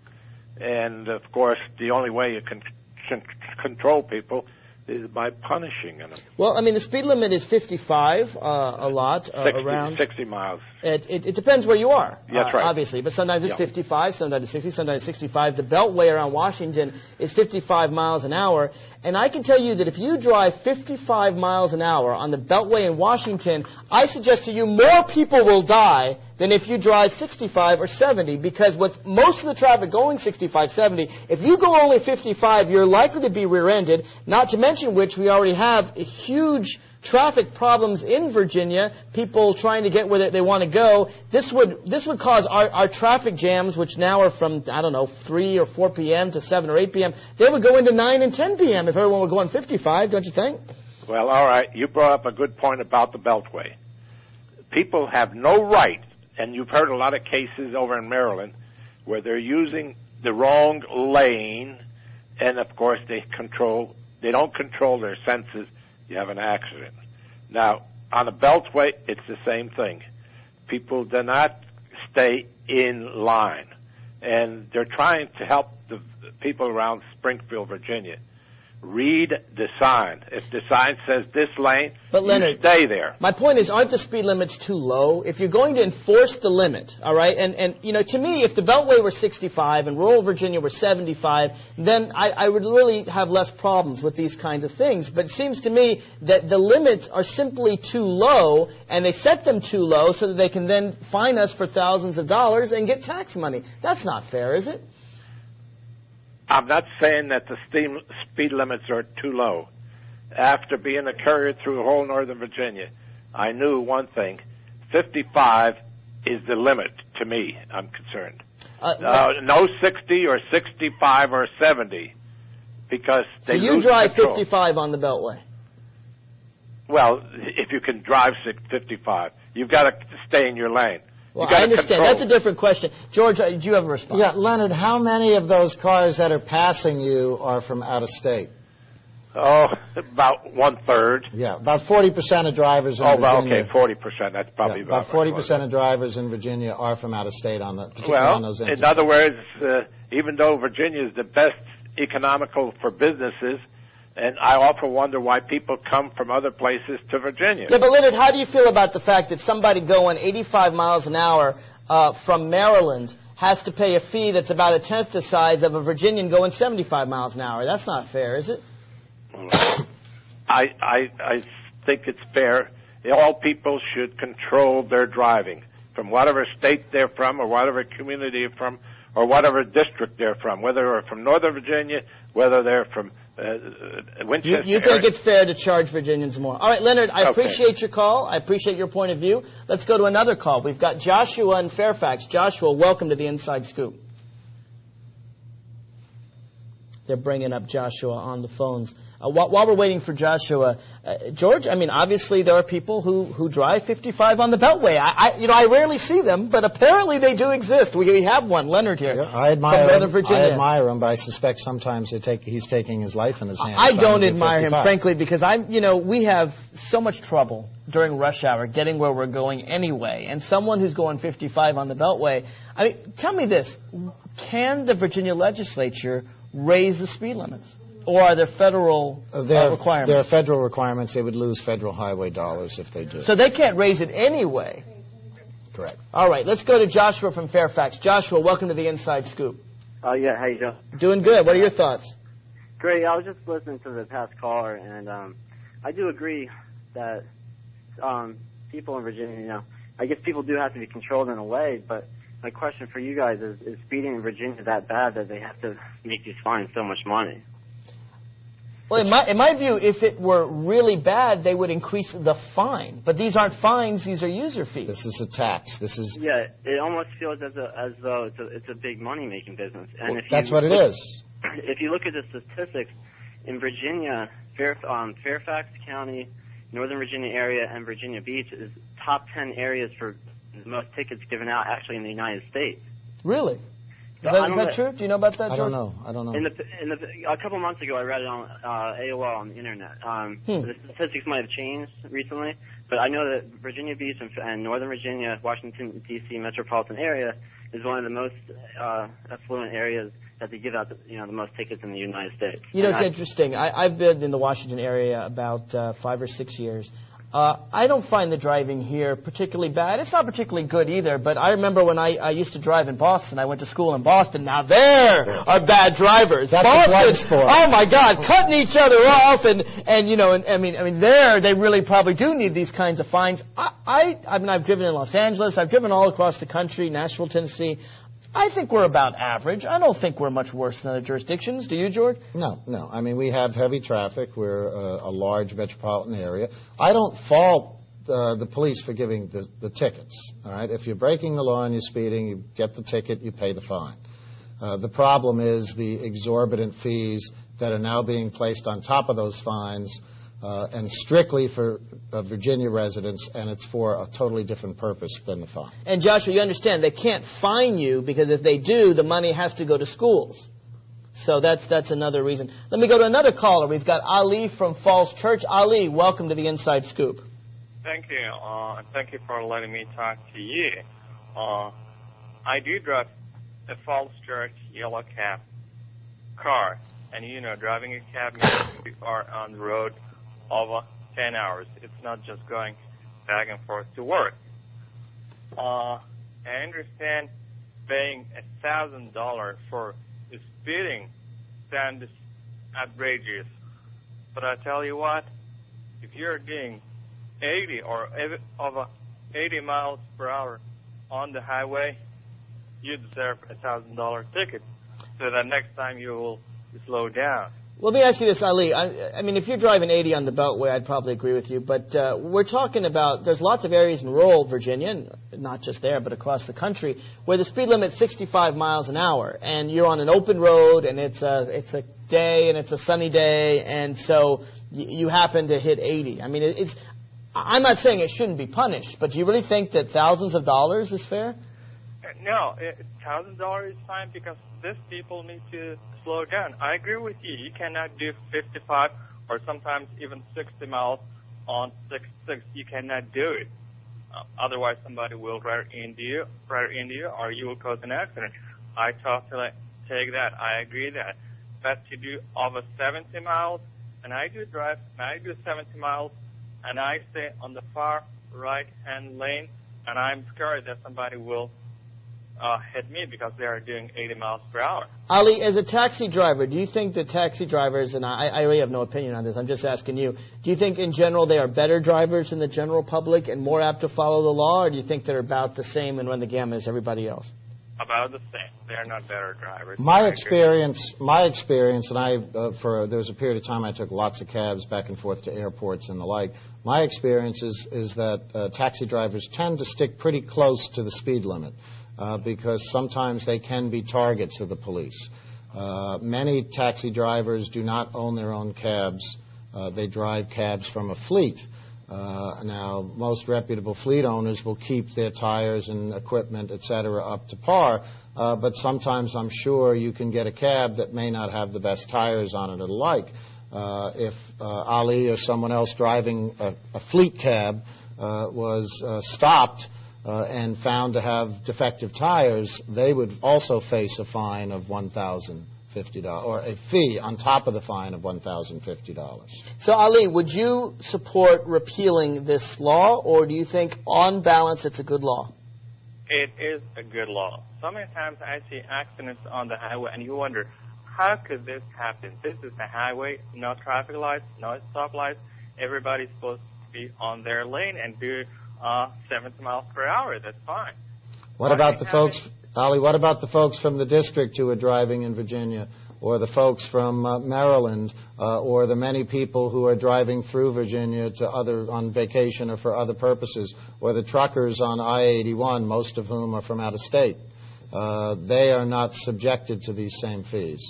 And, of course, the only way you can c- control people is by punishing them. Well, I mean, the speed limit is fifty-five, uh, a lot, uh, sixty, around. sixty miles. It, it, it depends where you are. That's uh, right. Obviously, but sometimes it's yeah. fifty-five, sometimes it's sixty, sometimes it's sixty-five. The Beltway around Washington is fifty-five miles an hour. And I can tell you that if you drive fifty-five miles an hour on the Beltway in Washington, I suggest to you more people will die than if you drive sixty-five or seventy, because with most of the traffic going sixty-five, seventy, if you go only fifty-five, you're likely to be rear-ended, not to mention which we already have a huge traffic problems in Virginia, people trying to get where they want to go, this would this would cause our, our traffic jams, which now are from, I don't know, three or four p.m. to seven or eight p.m., they would go into nine and ten p.m. if everyone were going fifty-five, don't you think? Well, all right. You brought up a good point about the Beltway. People have no right, and you've heard a lot of cases over in Maryland where they're using the wrong lane, and of course they control, they don't control their senses. You have an accident. Now, on the Beltway, it's the same thing. People do not stay in line, and they're trying to help the people around Springfield, Virginia. Read the sign. If the sign says this lane, but Leonard, you stay there. My point is, aren't the speed limits too low? If you're going to enforce the limit, all right, and, and you know, to me, if the Beltway were sixty-five and rural Virginia were seventy-five, then I, I would really have less problems with these kinds of things. But it seems to me that the limits are simply too low, and they set them too low so that they can then fine us for thousands of dollars and get tax money. That's not fair, is it? I'm not saying that the steam, speed limits are too low. After being a courier through whole Northern Virginia, I knew one thing. fifty-five is the limit to me, I'm concerned. Uh, uh, no sixty or sixty-five or seventy, because they lose So you drive control. fifty-five on the Beltway? Well, if you can drive fifty-five, you've got to stay in your lane. Well, I understand. Control. That's a different question. George, do you have a response? Yeah, Leonard, how many of those cars that are passing you are from out of state? Oh, about one-third. Yeah, about forty percent of drivers in oh, Virginia. Oh, okay, forty percent. That's probably yeah, about About forty percent of drivers in Virginia are from out of state on the, particularly well, on those interstates. In other words, uh, even though Virginia is the best economical for businesses, and I often wonder why people come from other places to Virginia. Yeah, but Leonard, how do you feel about the fact that somebody going eighty-five miles an hour uh, from Maryland has to pay a fee that's about a tenth the size of a Virginian going seventy-five miles an hour? That's not fair, is it? I, I, I think it's fair. All people should control their driving from whatever state they're from or whatever community they're from or whatever district they're from, whether they're from Northern Virginia, whether they're from uh, Winchester. You, you think it's fair to charge Virginians more. All right, Leonard, I okay. appreciate your call. I appreciate your point of view. Let's go to another call. We've got Joshua in Fairfax. Joshua, welcome to the Inside Scoop. They're bringing up Joshua on the phones. Uh, while, while we're waiting for Joshua, uh, George, I mean, obviously there are people who, who drive fifty-five on the Beltway. I, I, you know, I rarely see them, but apparently they do exist. We, we have one, Leonard here. Yeah, I admire from him. Virginia. I admire him, but I suspect sometimes they take, he's taking his life in his hands. I don't admire him, frankly, because I'm, you know, we have so much trouble during rush hour getting where we're going anyway. And someone who's going fifty-five on the Beltway, I mean, tell me this: can the Virginia legislature raise the speed limits? Or are there federal uh, there, uh, requirements? There are federal requirements. They would lose federal highway dollars if they do. So they can't raise it anyway? Correct. All right, let's go to Joshua from Fairfax. Joshua, welcome to the Inside Scoop. Oh, uh, yeah, how you doing? Doing good. What are your thoughts? Great. I was just listening to the past caller, and um, I do agree that um, people in Virginia, you know, I guess people do have to be controlled in a way, but my question for you guys is, is speeding in Virginia that bad that they have to make these fines so much money? Well, in my, in my view, if it were really bad, they would increase the fine. But these aren't fines; these are user fees. This is a tax. This is yeah. It almost feels as a, as though it's a it's a big money making business. And well, if that's you what look, it is. If you look at the statistics in Virginia, Fair, um, Fairfax County, Northern Virginia area, and Virginia Beach is top ten areas for the most tickets given out actually in the United States. Really? Is that, is that true? Do you know about that, George? I don't know. I don't know. In the, in the, a couple months ago, I read it on uh, A O L on the internet. Um, hmm. The statistics might have changed recently, but I know that Virginia Beach and, and Northern Virginia, Washington, D C metropolitan area is one of the most uh, affluent areas that they give out, the, you know, the most tickets in the United States. You know, and it's I, interesting. I, I've been in the Washington area about uh, five or six years. Uh, I don't find the driving here particularly bad. It's not particularly good either, but I remember when I, I used to drive in Boston. I went to school in Boston. Now there are bad drivers. That's Boston, a blood sport. Oh my God, cutting each other off, and and you know, and I mean, I mean, there they really probably do need these kinds of fines. I, I, I mean, I've driven in Los Angeles. I've driven all across the country, Nashville, Tennessee. I think we're about average. I don't think we're much worse than other jurisdictions. Do you, George? No, no. I mean, we have heavy traffic. We're a, a large metropolitan area. I don't fault uh, the police for giving the, the tickets. All right? If you're breaking the law and you're speeding, you get the ticket, you pay the fine. Uh, the problem is the exorbitant fees that are now being placed on top of those fines, uh, and strictly for uh, Virginia residents, and it's for a totally different purpose than the fine. And Joshua, you understand, they can't fine you because if they do, the money has to go to schools. So that's that's another reason. Let me go to another caller. We've got Ali from Falls Church. Ali, welcome to the Inside Scoop. Thank you. Uh, thank you for letting me talk to you. Uh, I do drive a Falls Church yellow cab car. And, you know, driving a cab means you are on the road over ten hours. It's not just going back and forth to work. Uh, I understand paying one thousand dollars for speeding sounds outrageous. But I tell you what, if you're doing eighty or over eighty miles per hour on the highway, you deserve a one thousand dollars ticket. So that next time you will slow down. Well, let me ask you this, Ali. I, I mean, if you're driving eighty on the Beltway, I'd probably agree with you. But uh, we're talking about there's lots of areas in rural Virginia, and not just there, but across the country, where the speed limit's sixty-five miles an hour, and you're on an open road, and it's a it's a day, and it's a sunny day, and so y- you happen to hit eighty. I mean, it, it's. I'm not saying it shouldn't be punished, but do you really think that thousands of dollars is fair? No, one thousand dollars is fine because these people need to slow down. I agree with you. You cannot do fifty-five or sometimes even sixty miles on six six. You cannot do it. Uh, otherwise, somebody will rear into you, rear into you, or you will cause an accident. I totally take that. I agree that. But to do over seventy miles, and I do drive, and I do seventy miles, and I stay on the far right-hand lane, and I'm scared that somebody will Uh, hit me because they are doing eighty miles per hour. Ali, as a taxi driver, do you think that taxi drivers, and I, I really have no opinion on this, I'm just asking you, do you think in general they are better drivers than the general public and more apt to follow the law, or do you think they're about the same and run the gamut as everybody else? About the same. They are not better drivers. My experience, my experience, and I, uh, for there was a period of time I took lots of cabs back and forth to airports and the like. My experience is, is that uh, taxi drivers tend to stick pretty close to the speed limit. Uh, because sometimes they can be targets of the police. Uh, many taxi drivers do not own their own cabs. Uh, they drive cabs from a fleet. Uh, now, most reputable fleet owners will keep their tires and equipment, et cetera, up to par, uh, but sometimes I'm sure you can get a cab that may not have the best tires on it or the like. Uh, if uh, Ali or someone else driving a, a fleet cab uh, was uh, stopped Uh, and found to have defective tires, they would also face a fine of one thousand fifty dollars, or a fee on top of the fine of one thousand fifty dollars. So, Ali, would you support repealing this law, or do you think, on balance, it's a good law? It is a good law. So many times I see accidents on the highway, and you wonder, how could this happen? This is the highway, no traffic lights, no stoplights. Everybody's supposed to be on their lane and do Uh, seventy miles per hour. That's fine. What Why about the folks, it? Ali, what about the folks from the district who are driving in Virginia, or the folks from uh, Maryland, uh, or the many people who are driving through Virginia to other on vacation or for other purposes, or the truckers on I eighty-one, most of whom are from out of state? Uh, they are not subjected to these same fees.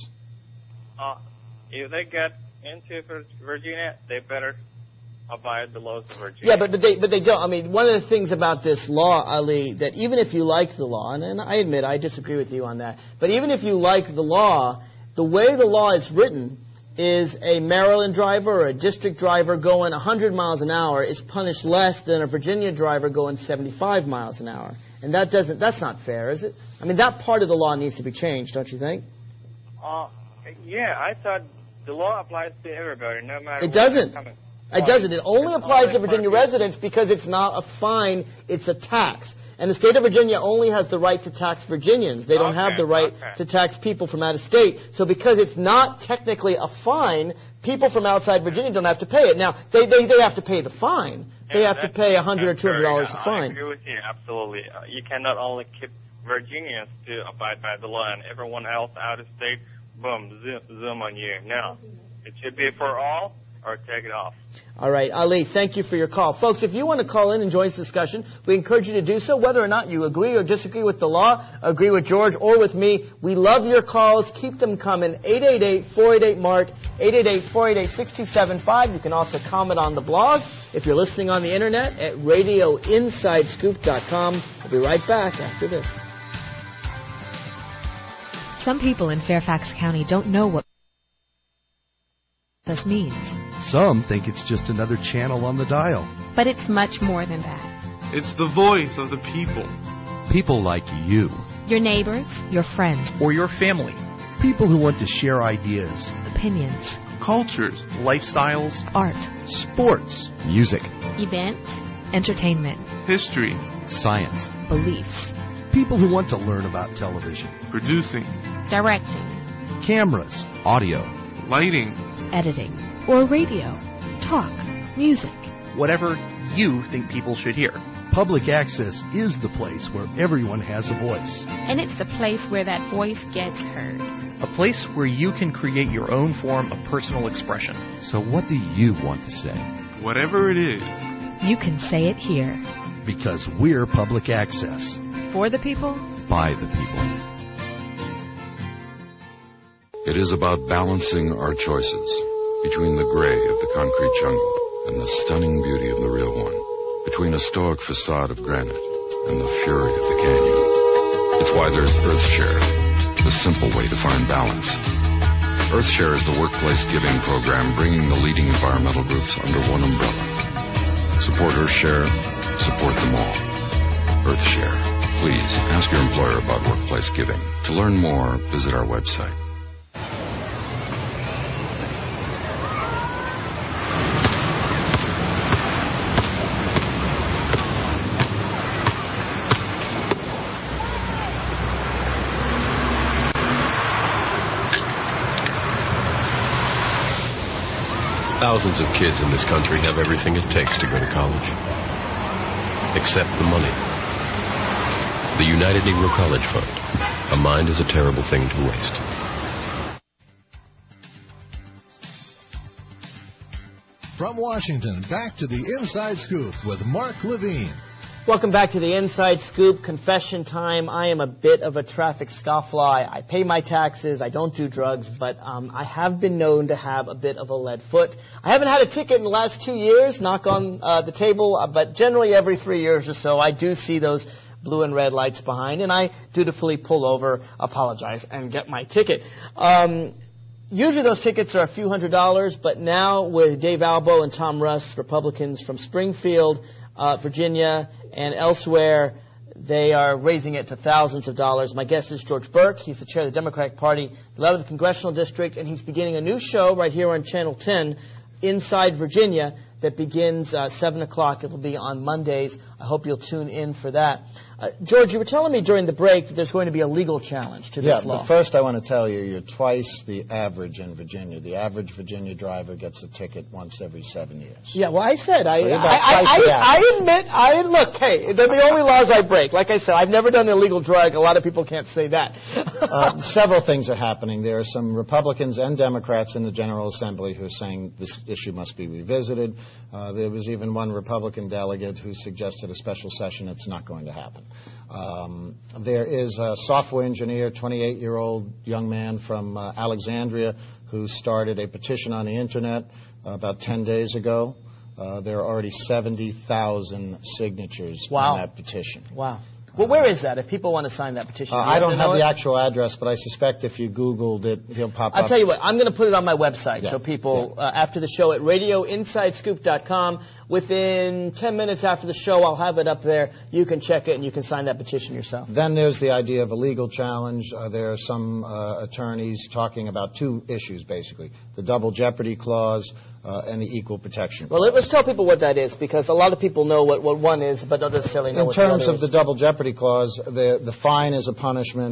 Uh, if they get into Virginia, they better abide the laws of Virginia. Yeah, but, but they but they don't. I mean, one of the things about this law, Ali, that even if you like the law, and, and I admit I disagree with you on that, but even if you like the law, the way the law is written is a Maryland driver or a district driver going one hundred miles an hour is punished less than a Virginia driver going seventy-five miles an hour. And that doesn't that's not fair, is it? I mean, that part of the law needs to be changed, don't you think? Uh, yeah, I thought the law applies to everybody, no matter It doesn't. Coming. It doesn't. It only applies to Virginia residents because it's not a fine, it's a tax. And the state of Virginia only has the right to tax Virginians. They don't okay, have the right okay. to tax people from out of state. So because it's not technically a fine, people from outside Virginia don't have to pay it. Now, they, they, they have to pay the fine. They Yeah, have to pay one hundred dollars or two hundred dollars a I fine. agree with you, absolutely. Uh, you cannot only keep Virginians to abide by the law, and everyone else out of state, boom, zoom, zoom on you. No, it should be for all, or take it off. All right, Ali, thank you for your call. Folks, if you want to call in and join this discussion, we encourage you to do so, whether or not you agree or disagree with the law, agree with George or with me. We love your calls. Keep them coming. eight eight eight, four eight eight, M A R K, eight eight eight, four eight eight, six two seven five. You can also comment on the blog if you're listening on the Internet at radio inside scoop dot com. We'll be right back after this. Some people in Fairfax County don't know what this means. Some think it's just another channel on the dial. But it's much more than that. It's the voice of the people. People like you. Your neighbors, your friends, or your family. People who want to share ideas, opinions, cultures, lifestyles, art, sports, music, events, entertainment, history, science, beliefs. People who want to learn about television, producing, directing, cameras, audio, lighting, editing, or radio, talk, music. Whatever you think people should hear. Public access is the place where everyone has a voice. And it's the place where that voice gets heard. A place where you can create your own form of personal expression. So what do you want to say? Whatever it is. You can say it here. Because we're public access. For the people. By the people. It is about balancing our choices between the gray of the concrete jungle and the stunning beauty of the real one, between a stoic facade of granite and the fury of the canyon. It's why there's EarthShare, the simple way to find balance. EarthShare is the workplace giving program bringing the leading environmental groups under one umbrella. Support EarthShare, support them all. EarthShare. Please ask your employer about workplace giving. To learn more, visit our website. Thousands of kids in this country have everything it takes to go to college, except the money. The United Negro College Fund. A mind is a terrible thing to waste. From Washington, back to the Inside Scoop with Mark Levine. Welcome back to the Inside Scoop. Confession time. I am a bit of a traffic scofflaw. I pay my taxes. I don't do drugs, but um, I have been known to have a bit of a lead foot. I haven't had a ticket in the last two years, knock on uh, the table, uh, but generally every three years or so I do see those blue and red lights behind, and I dutifully pull over, apologize, and get my ticket. Um, usually those tickets are a few hundred dollars, but now with Dave Albo and Tom Russ, Republicans from Springfield, uh, Virginia, and elsewhere, they are raising it to thousands of dollars. My guest is George Burke. He's the chair of the Democratic Party, the eleventh Congressional District, and he's beginning a new show right here on Channel ten, Inside Virginia, that begins uh, seven o'clock. It will be on Mondays. I hope you'll tune in for that. Uh, George, you were telling me during the break that there's going to be a legal challenge to this yeah, law. Yeah, but first I want to tell you, you're twice the average in Virginia. The average Virginia driver gets a ticket once every seven years. Yeah, well, I said, I, so I, I, I, I admit, I look, hey, they're the only laws I break. Like I said, I've never done an illegal drug. A lot of people can't say that. uh, several things are happening. There are some Republicans and Democrats in the General Assembly who are saying this issue must be revisited. Uh, there was even one Republican delegate who suggested a special session. It's not going to happen. Um, there is a software engineer, twenty-eight-year-old young man from uh, Alexandria who started a petition on the Internet uh, about ten days ago. Uh, there are already seventy thousand signatures wow. on that petition. Wow. Well, where is that if people want to sign that petition? Uh, I don't have the it? actual address, but I suspect if you Googled it, he'll pop I'll up. I'll tell you what, I'm going to put it on my website yeah. so people, yeah. uh, after the show at radio inside scoop dot com, within ten minutes after the show, I'll have it up there. You can check it and you can sign that petition yourself. Then there's the idea of a legal challenge. Uh, there are some uh, attorneys talking about two issues, basically, the double jeopardy clause uh, and the equal protection clause. Well, let's tell people what that is, because a lot of people know what, what one is, but don't necessarily know In what terms the other of is. the double jeopardy clause, the, the fine is a punishment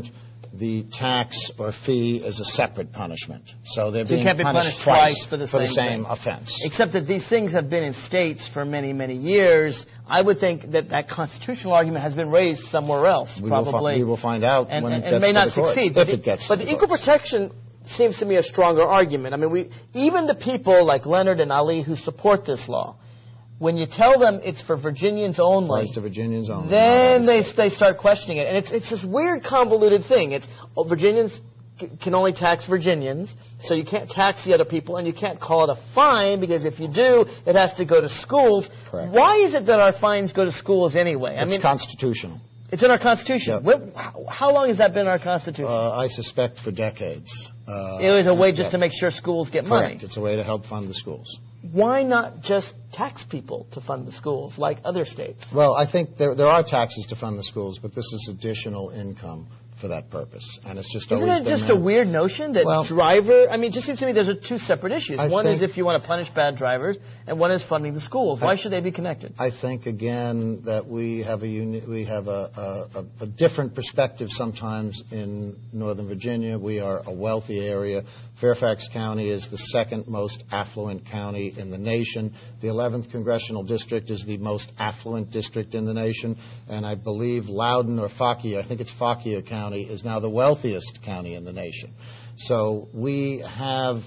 the tax or fee is a separate punishment. So they're So you being can't be punished, punished twice for the for same the same thing. offense. Except that these things have been in states for many, many years. I would think that that constitutional argument has been raised somewhere else, We will, probably. fi- we will find out and, when and, it gets and may to not the courts, succeed. if But, it gets but to the the equal courts. protection seems to me a stronger argument. I mean, we even the people like Leonard and Ali who support this law, when you tell them it's for Virginians only, Applies to Virginians only. then they they start questioning it, and it's it's this weird convoluted thing. It's oh, Virginians c- can only tax Virginians, so you can't tax the other people, and you can't call it a fine because if you do, it has to go to schools. Correct. Why is it that our fines go to schools anyway? I It's mean, constitutional. it's in our Constitution. What, how, how long has that been in our Constitution? Uh, I suspect for decades. Uh, it was a way just yeah. to make sure schools get Correct. money. It's a way to help fund the schools. Why not just tax people to fund the schools like other states? Well, I think there, there are taxes to fund the schools, but this is additional income for that purpose, and it's just Isn't always it been just there. a weird notion that Well- driver... I mean, it just seems to me there's a two separate issues. I one is think- if you want to punish bad drivers, and one is funding the schools. Why I- should they be connected? I think again that we have a uni- we have a, a, a different perspective sometimes in Northern Virginia. We are a wealthy area. Fairfax County is the second most affluent county in the nation. The eleventh Congressional District is the most affluent district in the nation, and I believe Loudoun or Fauquier, I think it's Fauquier County, is now the wealthiest county in the nation. So we have,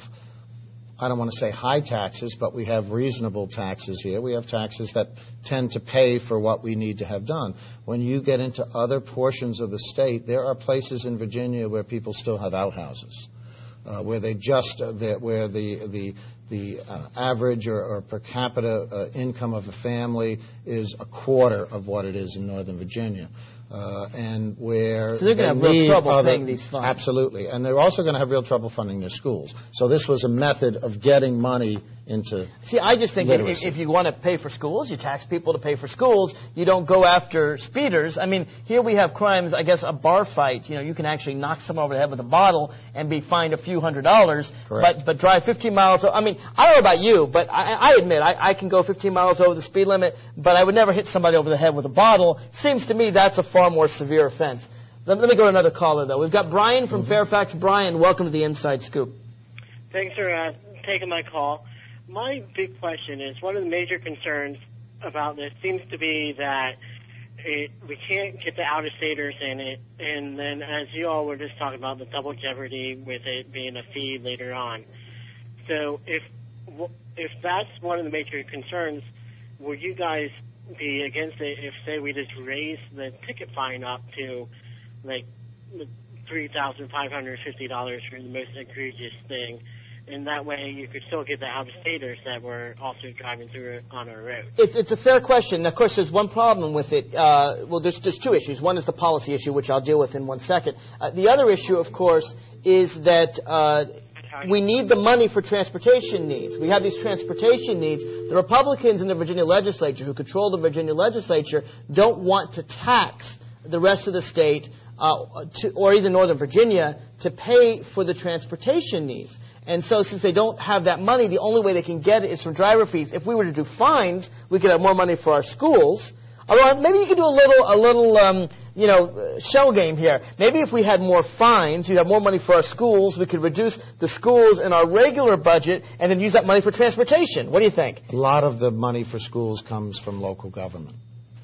I don't want to say high taxes, but we have reasonable taxes here. We have taxes that tend to pay for what we need to have done. When you get into other portions of the state, there are places in Virginia where people still have outhouses, uh, where they just, uh, the, where the the the uh, average or, or per capita uh, income of a family is a quarter of what it is in Northern Virginia. Uh, and where So they're going to they have real need trouble other- paying these funds. Absolutely. And they're also going to have real trouble funding their schools. So this was a method of getting money into See, I just think if, literacy. if you want to pay for schools, you tax people to pay for schools. You don't go after speeders. I mean, here we have crimes, I guess, a bar fight. You know, you can actually knock someone over the head with a bottle and be fined a few hundred dollars. Correct. But but drive fifteen miles. I mean, I don't know about you, but I, I admit I, I can go fifteen miles over the speed limit, but I would never hit somebody over the head with a bottle. Seems to me that's a far more severe offense. Let, let me go to another caller, though. We've got Brian from Fairfax. Brian, welcome to the Inside Scoop. Thanks for uh, taking my call. My big question is, one of the major concerns about this seems to be that it, we can't get the out-of-staters in it, and then as you all were just talking about, the double jeopardy with it being a fee later on. So if if that's one of the major concerns, would you guys be against it if, say, we just raise the ticket fine up to, like, three thousand five hundred fifty dollars for the most egregious thing? And that way you could still get the out-of-staters that were also driving through on our road. It's, it's a fair question. Of course, there's one problem with it. Uh, well, there's, there's two issues. One is the policy issue, which I'll deal with in one second. Uh, the other issue, of course, is that uh, we need the money for transportation needs. We have these transportation needs. The Republicans in the Virginia legislature, who control the Virginia legislature, don't want to tax the rest of the state uh, to, or even Northern Virginia to pay for the transportation needs. And so since they don't have that money, the only way they can get it is from driver fees. If we were to do fines, we could have more money for our schools. Although maybe you could do a little, a little, um, you know, shell game here. Maybe if we had more fines, you'd have more money for our schools. We could reduce the schools in our regular budget and then use that money for transportation. What do you think? A lot of the money for schools comes from local government.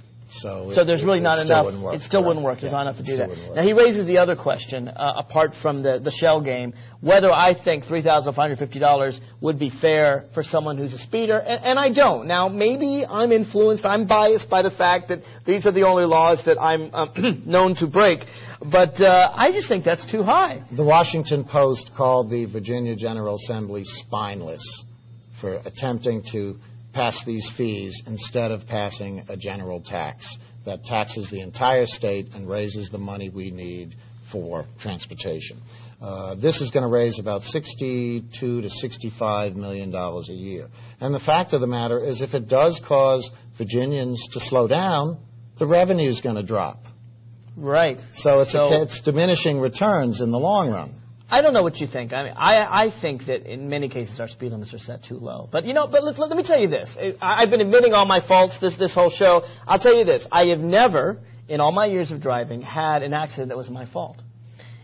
So, So it, there's really it, not it still enough. wouldn't work. It still wouldn't work. Yeah, There's not enough to it do still that. wouldn't work. Now he raises the other question, uh, apart from the, the shell game, whether I think three thousand five hundred fifty dollars would be fair for someone who's a speeder, and, and I don't. Now maybe I'm influenced, I'm biased by the fact that these are the only laws that I'm um, known to break, but uh, I just think that's too high. The Washington Post called the Virginia General Assembly spineless for attempting to pass these fees instead of passing a general tax that taxes the entire state and raises the money we need for transportation. Uh, this is going to raise about sixty-two to sixty-five million dollars a year. And the fact of the matter is, if it does cause Virginians to slow down, the revenue is going to drop. Right. So it's, So- a, it's diminishing returns in the long run. I don't know what you think. I mean, I, I think that in many cases our speed limits are set too low. But, you know, but let, let me tell you this. I, I've been admitting all my faults this, this whole show. I'll tell you this. I have never, in all my years of driving, had an accident that was my fault.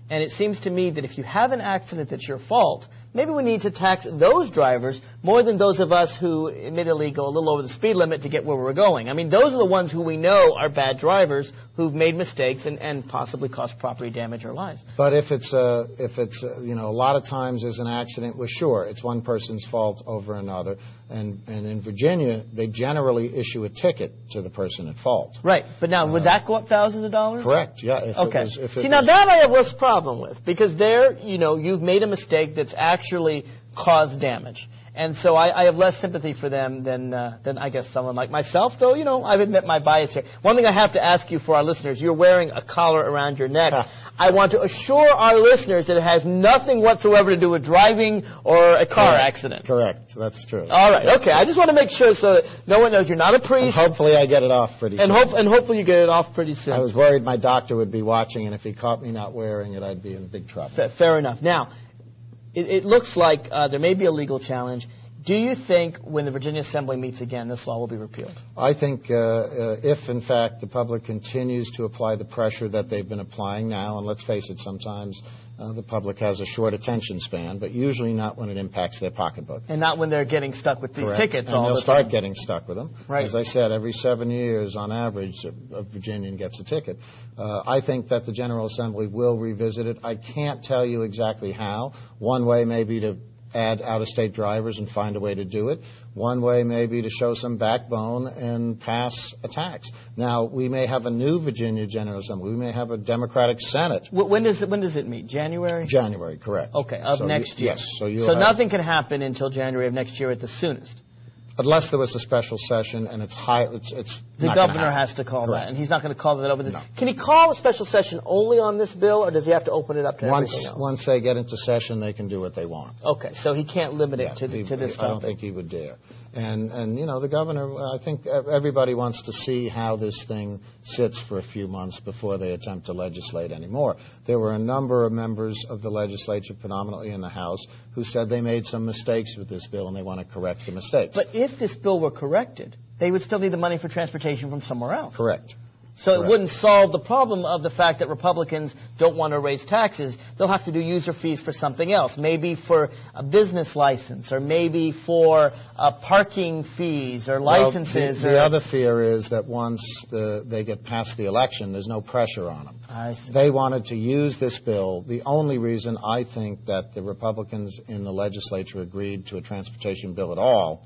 And it seems to me that if you have an accident that's your fault, maybe we need to tax those drivers more than those of us who admittedly go a little over the speed limit to get where we're going. I mean, those are the ones who we know are bad drivers who've made mistakes and, and possibly caused property damage or lives. But if it's, a, if it's a, you know, a lot of times there's an accident, well, sure, it's one person's fault over another. And, and in Virginia, they generally issue a ticket to the person at fault. Right. But now, would that go up thousands of dollars? Correct, yeah. If okay. It was, if it See, now was, that I have less problem with, because there, you know, you've made a mistake that's actually caused damage. And so I, I have less sympathy for them than, uh, than I guess someone like myself, though, you know, I admit my bias here. One thing I have to ask you for our listeners, you're wearing a collar around your neck. I want to assure our listeners that it has nothing whatsoever to do with driving or a car Correct. accident. Correct, that's true. All right, That's okay. true. I just want to make sure so that no one knows you're not a priest. And hopefully I get it off pretty and soon. Hope, and hopefully you get it off pretty soon. I was worried my doctor would be watching, and if he caught me not wearing it, I'd be in big trouble. Fair, fair enough. Now, it, it looks like uh, there may be a legal challenge. Do you think when the Virginia Assembly meets again, this law will be repealed? I think uh, uh, if, in fact, the public continues to apply the pressure that they've been applying now, and let's face it, sometimes uh, the public has a short attention span, but usually not when it impacts their pocketbook. And not when they're getting stuck with these Correct. tickets and all they'll the start time. getting stuck with them. Right. As I said, every seven years, on average, a, a Virginian gets a ticket. Uh, I think that the General Assembly will revisit it. I can't tell you exactly how. One way may be to add out-of-state drivers and find a way to do it. One way may be to show some backbone and pass a tax. Now, we may have a new Virginia General Assembly. We may have a Democratic Senate. When does it, when does it meet? January? January, correct. Okay, of so next you, year. Yes. So, you'll so have, nothing can happen until January of next year at the soonest. Unless there was a special session and it's high, it's, it's the not governor happen. has to call Correct. that, and he's not going to call that over this. No. Can he call a special session only on this bill, or does he have to open it up to once, everything else? Once they get into session, they can do what they want. Okay, so he can't limit it Yeah, to, he, to this I stuff. don't think he would dare. And, and, you know, the governor, I think everybody wants to see how this thing sits for a few months before they attempt to legislate anymore. There were a number of members of the legislature, predominantly in the House, who said they made some mistakes with this bill and they want to correct the mistakes. But if this bill were corrected, they would still need the money for transportation from somewhere else. Correct. So Correct. It wouldn't solve the problem of the fact that Republicans don't want to raise taxes. They'll have to do user fees for something else, maybe for a business license, or maybe for uh, parking fees or licenses. Well, the, or the other fear is that once the, they get past the election, there's no pressure on them. I see. They wanted to use this bill. The only reason I think that the Republicans in the legislature agreed to a transportation bill at all,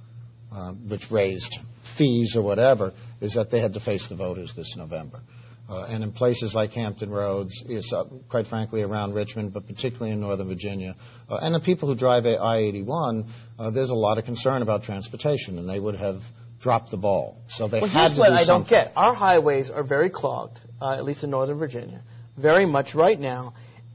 uh, which raised fees or whatever, is that they had to face the voters this November. Uh, and in places like Hampton Roads, is, uh, quite frankly around Richmond, but particularly in Northern Virginia, uh, and the people who drive I eighty-one, uh, there's a lot of concern about transportation, and they would have dropped the ball. So they well, had here's to what do I something. don't get. Our highways are very clogged, uh, at least in Northern Virginia, very much right now.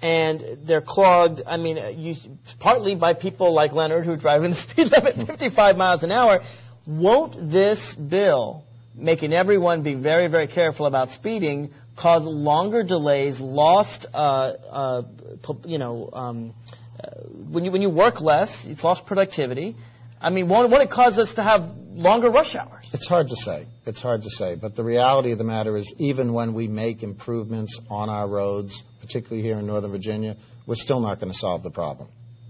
And they're clogged, I mean, uh, you, partly by people like Leonard who drive in the speed limit fifty-five miles an hour. Won't this bill, making everyone be very, very careful about speeding, cause longer delays, lost, uh, uh, you know, um, uh, when you when you work less, it's lost productivity. I mean, won't, won't it cause us to have longer rush hours? It's hard to say. It's hard to say. But the reality of the matter is, even when we make improvements on our roads, particularly here in Northern Virginia, we're still not going to solve the problem.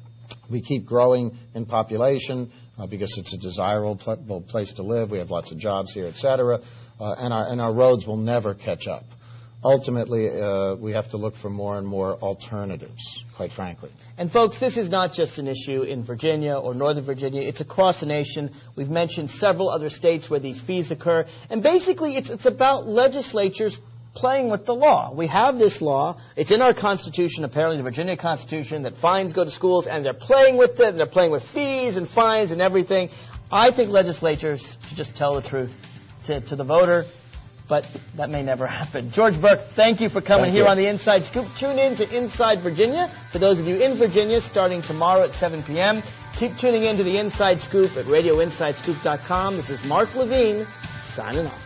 We keep growing in population uh, because it's a desirable pl- place to live. We have lots of jobs here, et cetera, uh, and, our, and our roads will never catch up. Ultimately, uh, we have to look for more and more alternatives, quite frankly. And, folks, this is not just an issue in Virginia or Northern Virginia. It's across the nation. We've mentioned several other states where these fees occur. And basically, it's, it's about legislatures playing with the law. We have this law. It's in our Constitution, apparently the Virginia Constitution, that fines go to schools, and they're playing with it, and they're playing with fees and fines and everything. I think legislatures should just tell the truth to, to the voter, but that may never happen. George Burke, thank you for coming Thank here you. on the Inside Scoop. Tune in to Inside Virginia. For those of you in Virginia, starting tomorrow at seven p.m., keep tuning in to the Inside Scoop at radio inside scoop dot com. This is Mark Levine, signing off.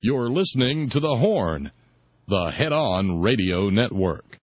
You're listening to The Horn, the head-on radio network.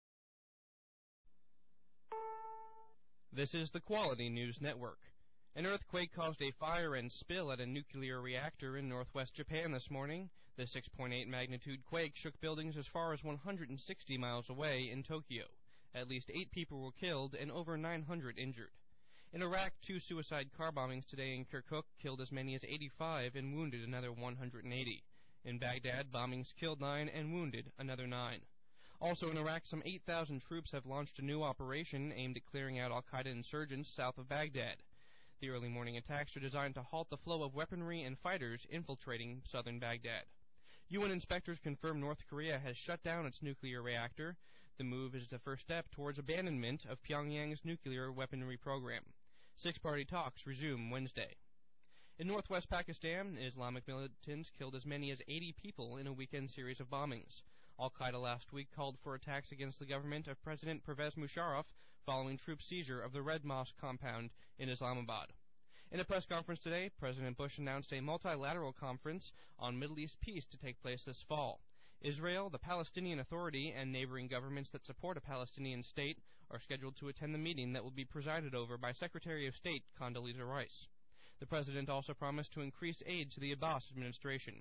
This is the Quality News Network. An earthquake caused a fire and spill at a nuclear reactor in northwest Japan this morning. The six point eight magnitude quake shook buildings as far as one hundred sixty miles away in Tokyo. At least eight people were killed and over nine hundred injured. In Iraq, two suicide car bombings today in Kirkuk killed as many as eighty-five and wounded another one hundred eighty. In Baghdad, bombings killed nine and wounded another nine. Also in Iraq, some eight thousand troops have launched a new operation aimed at clearing out al-Qaeda insurgents south of Baghdad. The early morning attacks are designed to halt the flow of weaponry and fighters infiltrating southern Baghdad. U N inspectors confirm North Korea has shut down its nuclear reactor. The move is the first step towards abandonment of Pyongyang's nuclear weaponry program. Six-party talks resume Wednesday. In northwest Pakistan, Islamic militants killed as many as eighty people in a weekend series of bombings. Al-Qaeda last week called for attacks against the government of President Pervez Musharraf following troop seizure of the Red Mosque compound in Islamabad. In a press conference today, President Bush announced a multilateral conference on Middle East peace to take place this fall. Israel, the Palestinian Authority, and neighboring governments that support a Palestinian state are scheduled to attend the meeting that will be presided over by Secretary of State Condoleezza Rice. The president also promised to increase aid to the Abbas administration.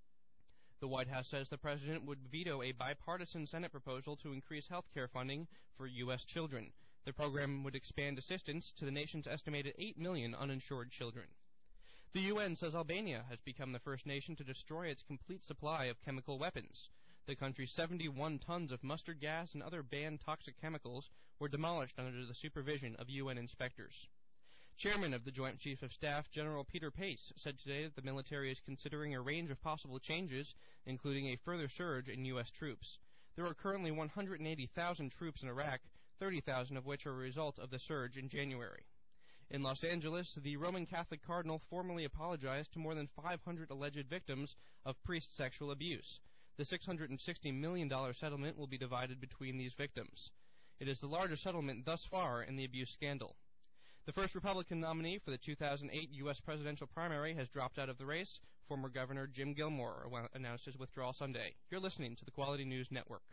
The White House says the president would veto a bipartisan Senate proposal to increase health care funding for U S children. The program would expand assistance to the nation's estimated eight million uninsured children. The U N says Albania has become the first nation to destroy its complete supply of chemical weapons. The country's seventy-one tons of mustard gas and other banned toxic chemicals were demolished under the supervision of U N inspectors. Chairman of the Joint Chiefs of Staff, General Peter Pace, said today that the military is considering a range of possible changes, including a further surge in U S troops. There are currently one hundred eighty thousand troops in Iraq, thirty thousand of which are a result of the surge in January. In Los Angeles, the Roman Catholic cardinal formally apologized to more than five hundred alleged victims of priest sexual abuse. The six hundred sixty million dollars settlement will be divided between these victims. It is the largest settlement thus far in the abuse scandal. The first Republican nominee for the two thousand eight U S presidential primary has dropped out of the race. Former Governor Jim Gilmore announced his withdrawal Sunday. You're listening to the Quality News Network.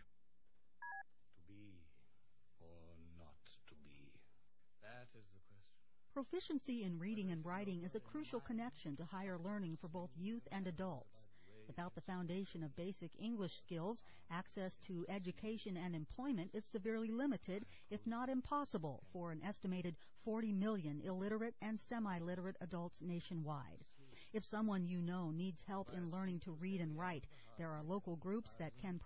To be or not to be? That is the question. Proficiency in reading and writing is a crucial connection to higher learning for both youth and adults. Without the foundation of basic English skills, access to education and employment is severely limited, if not impossible, for an estimated forty million illiterate and semi-literate adults nationwide. If someone you know needs help in learning to read and write, there are local groups that can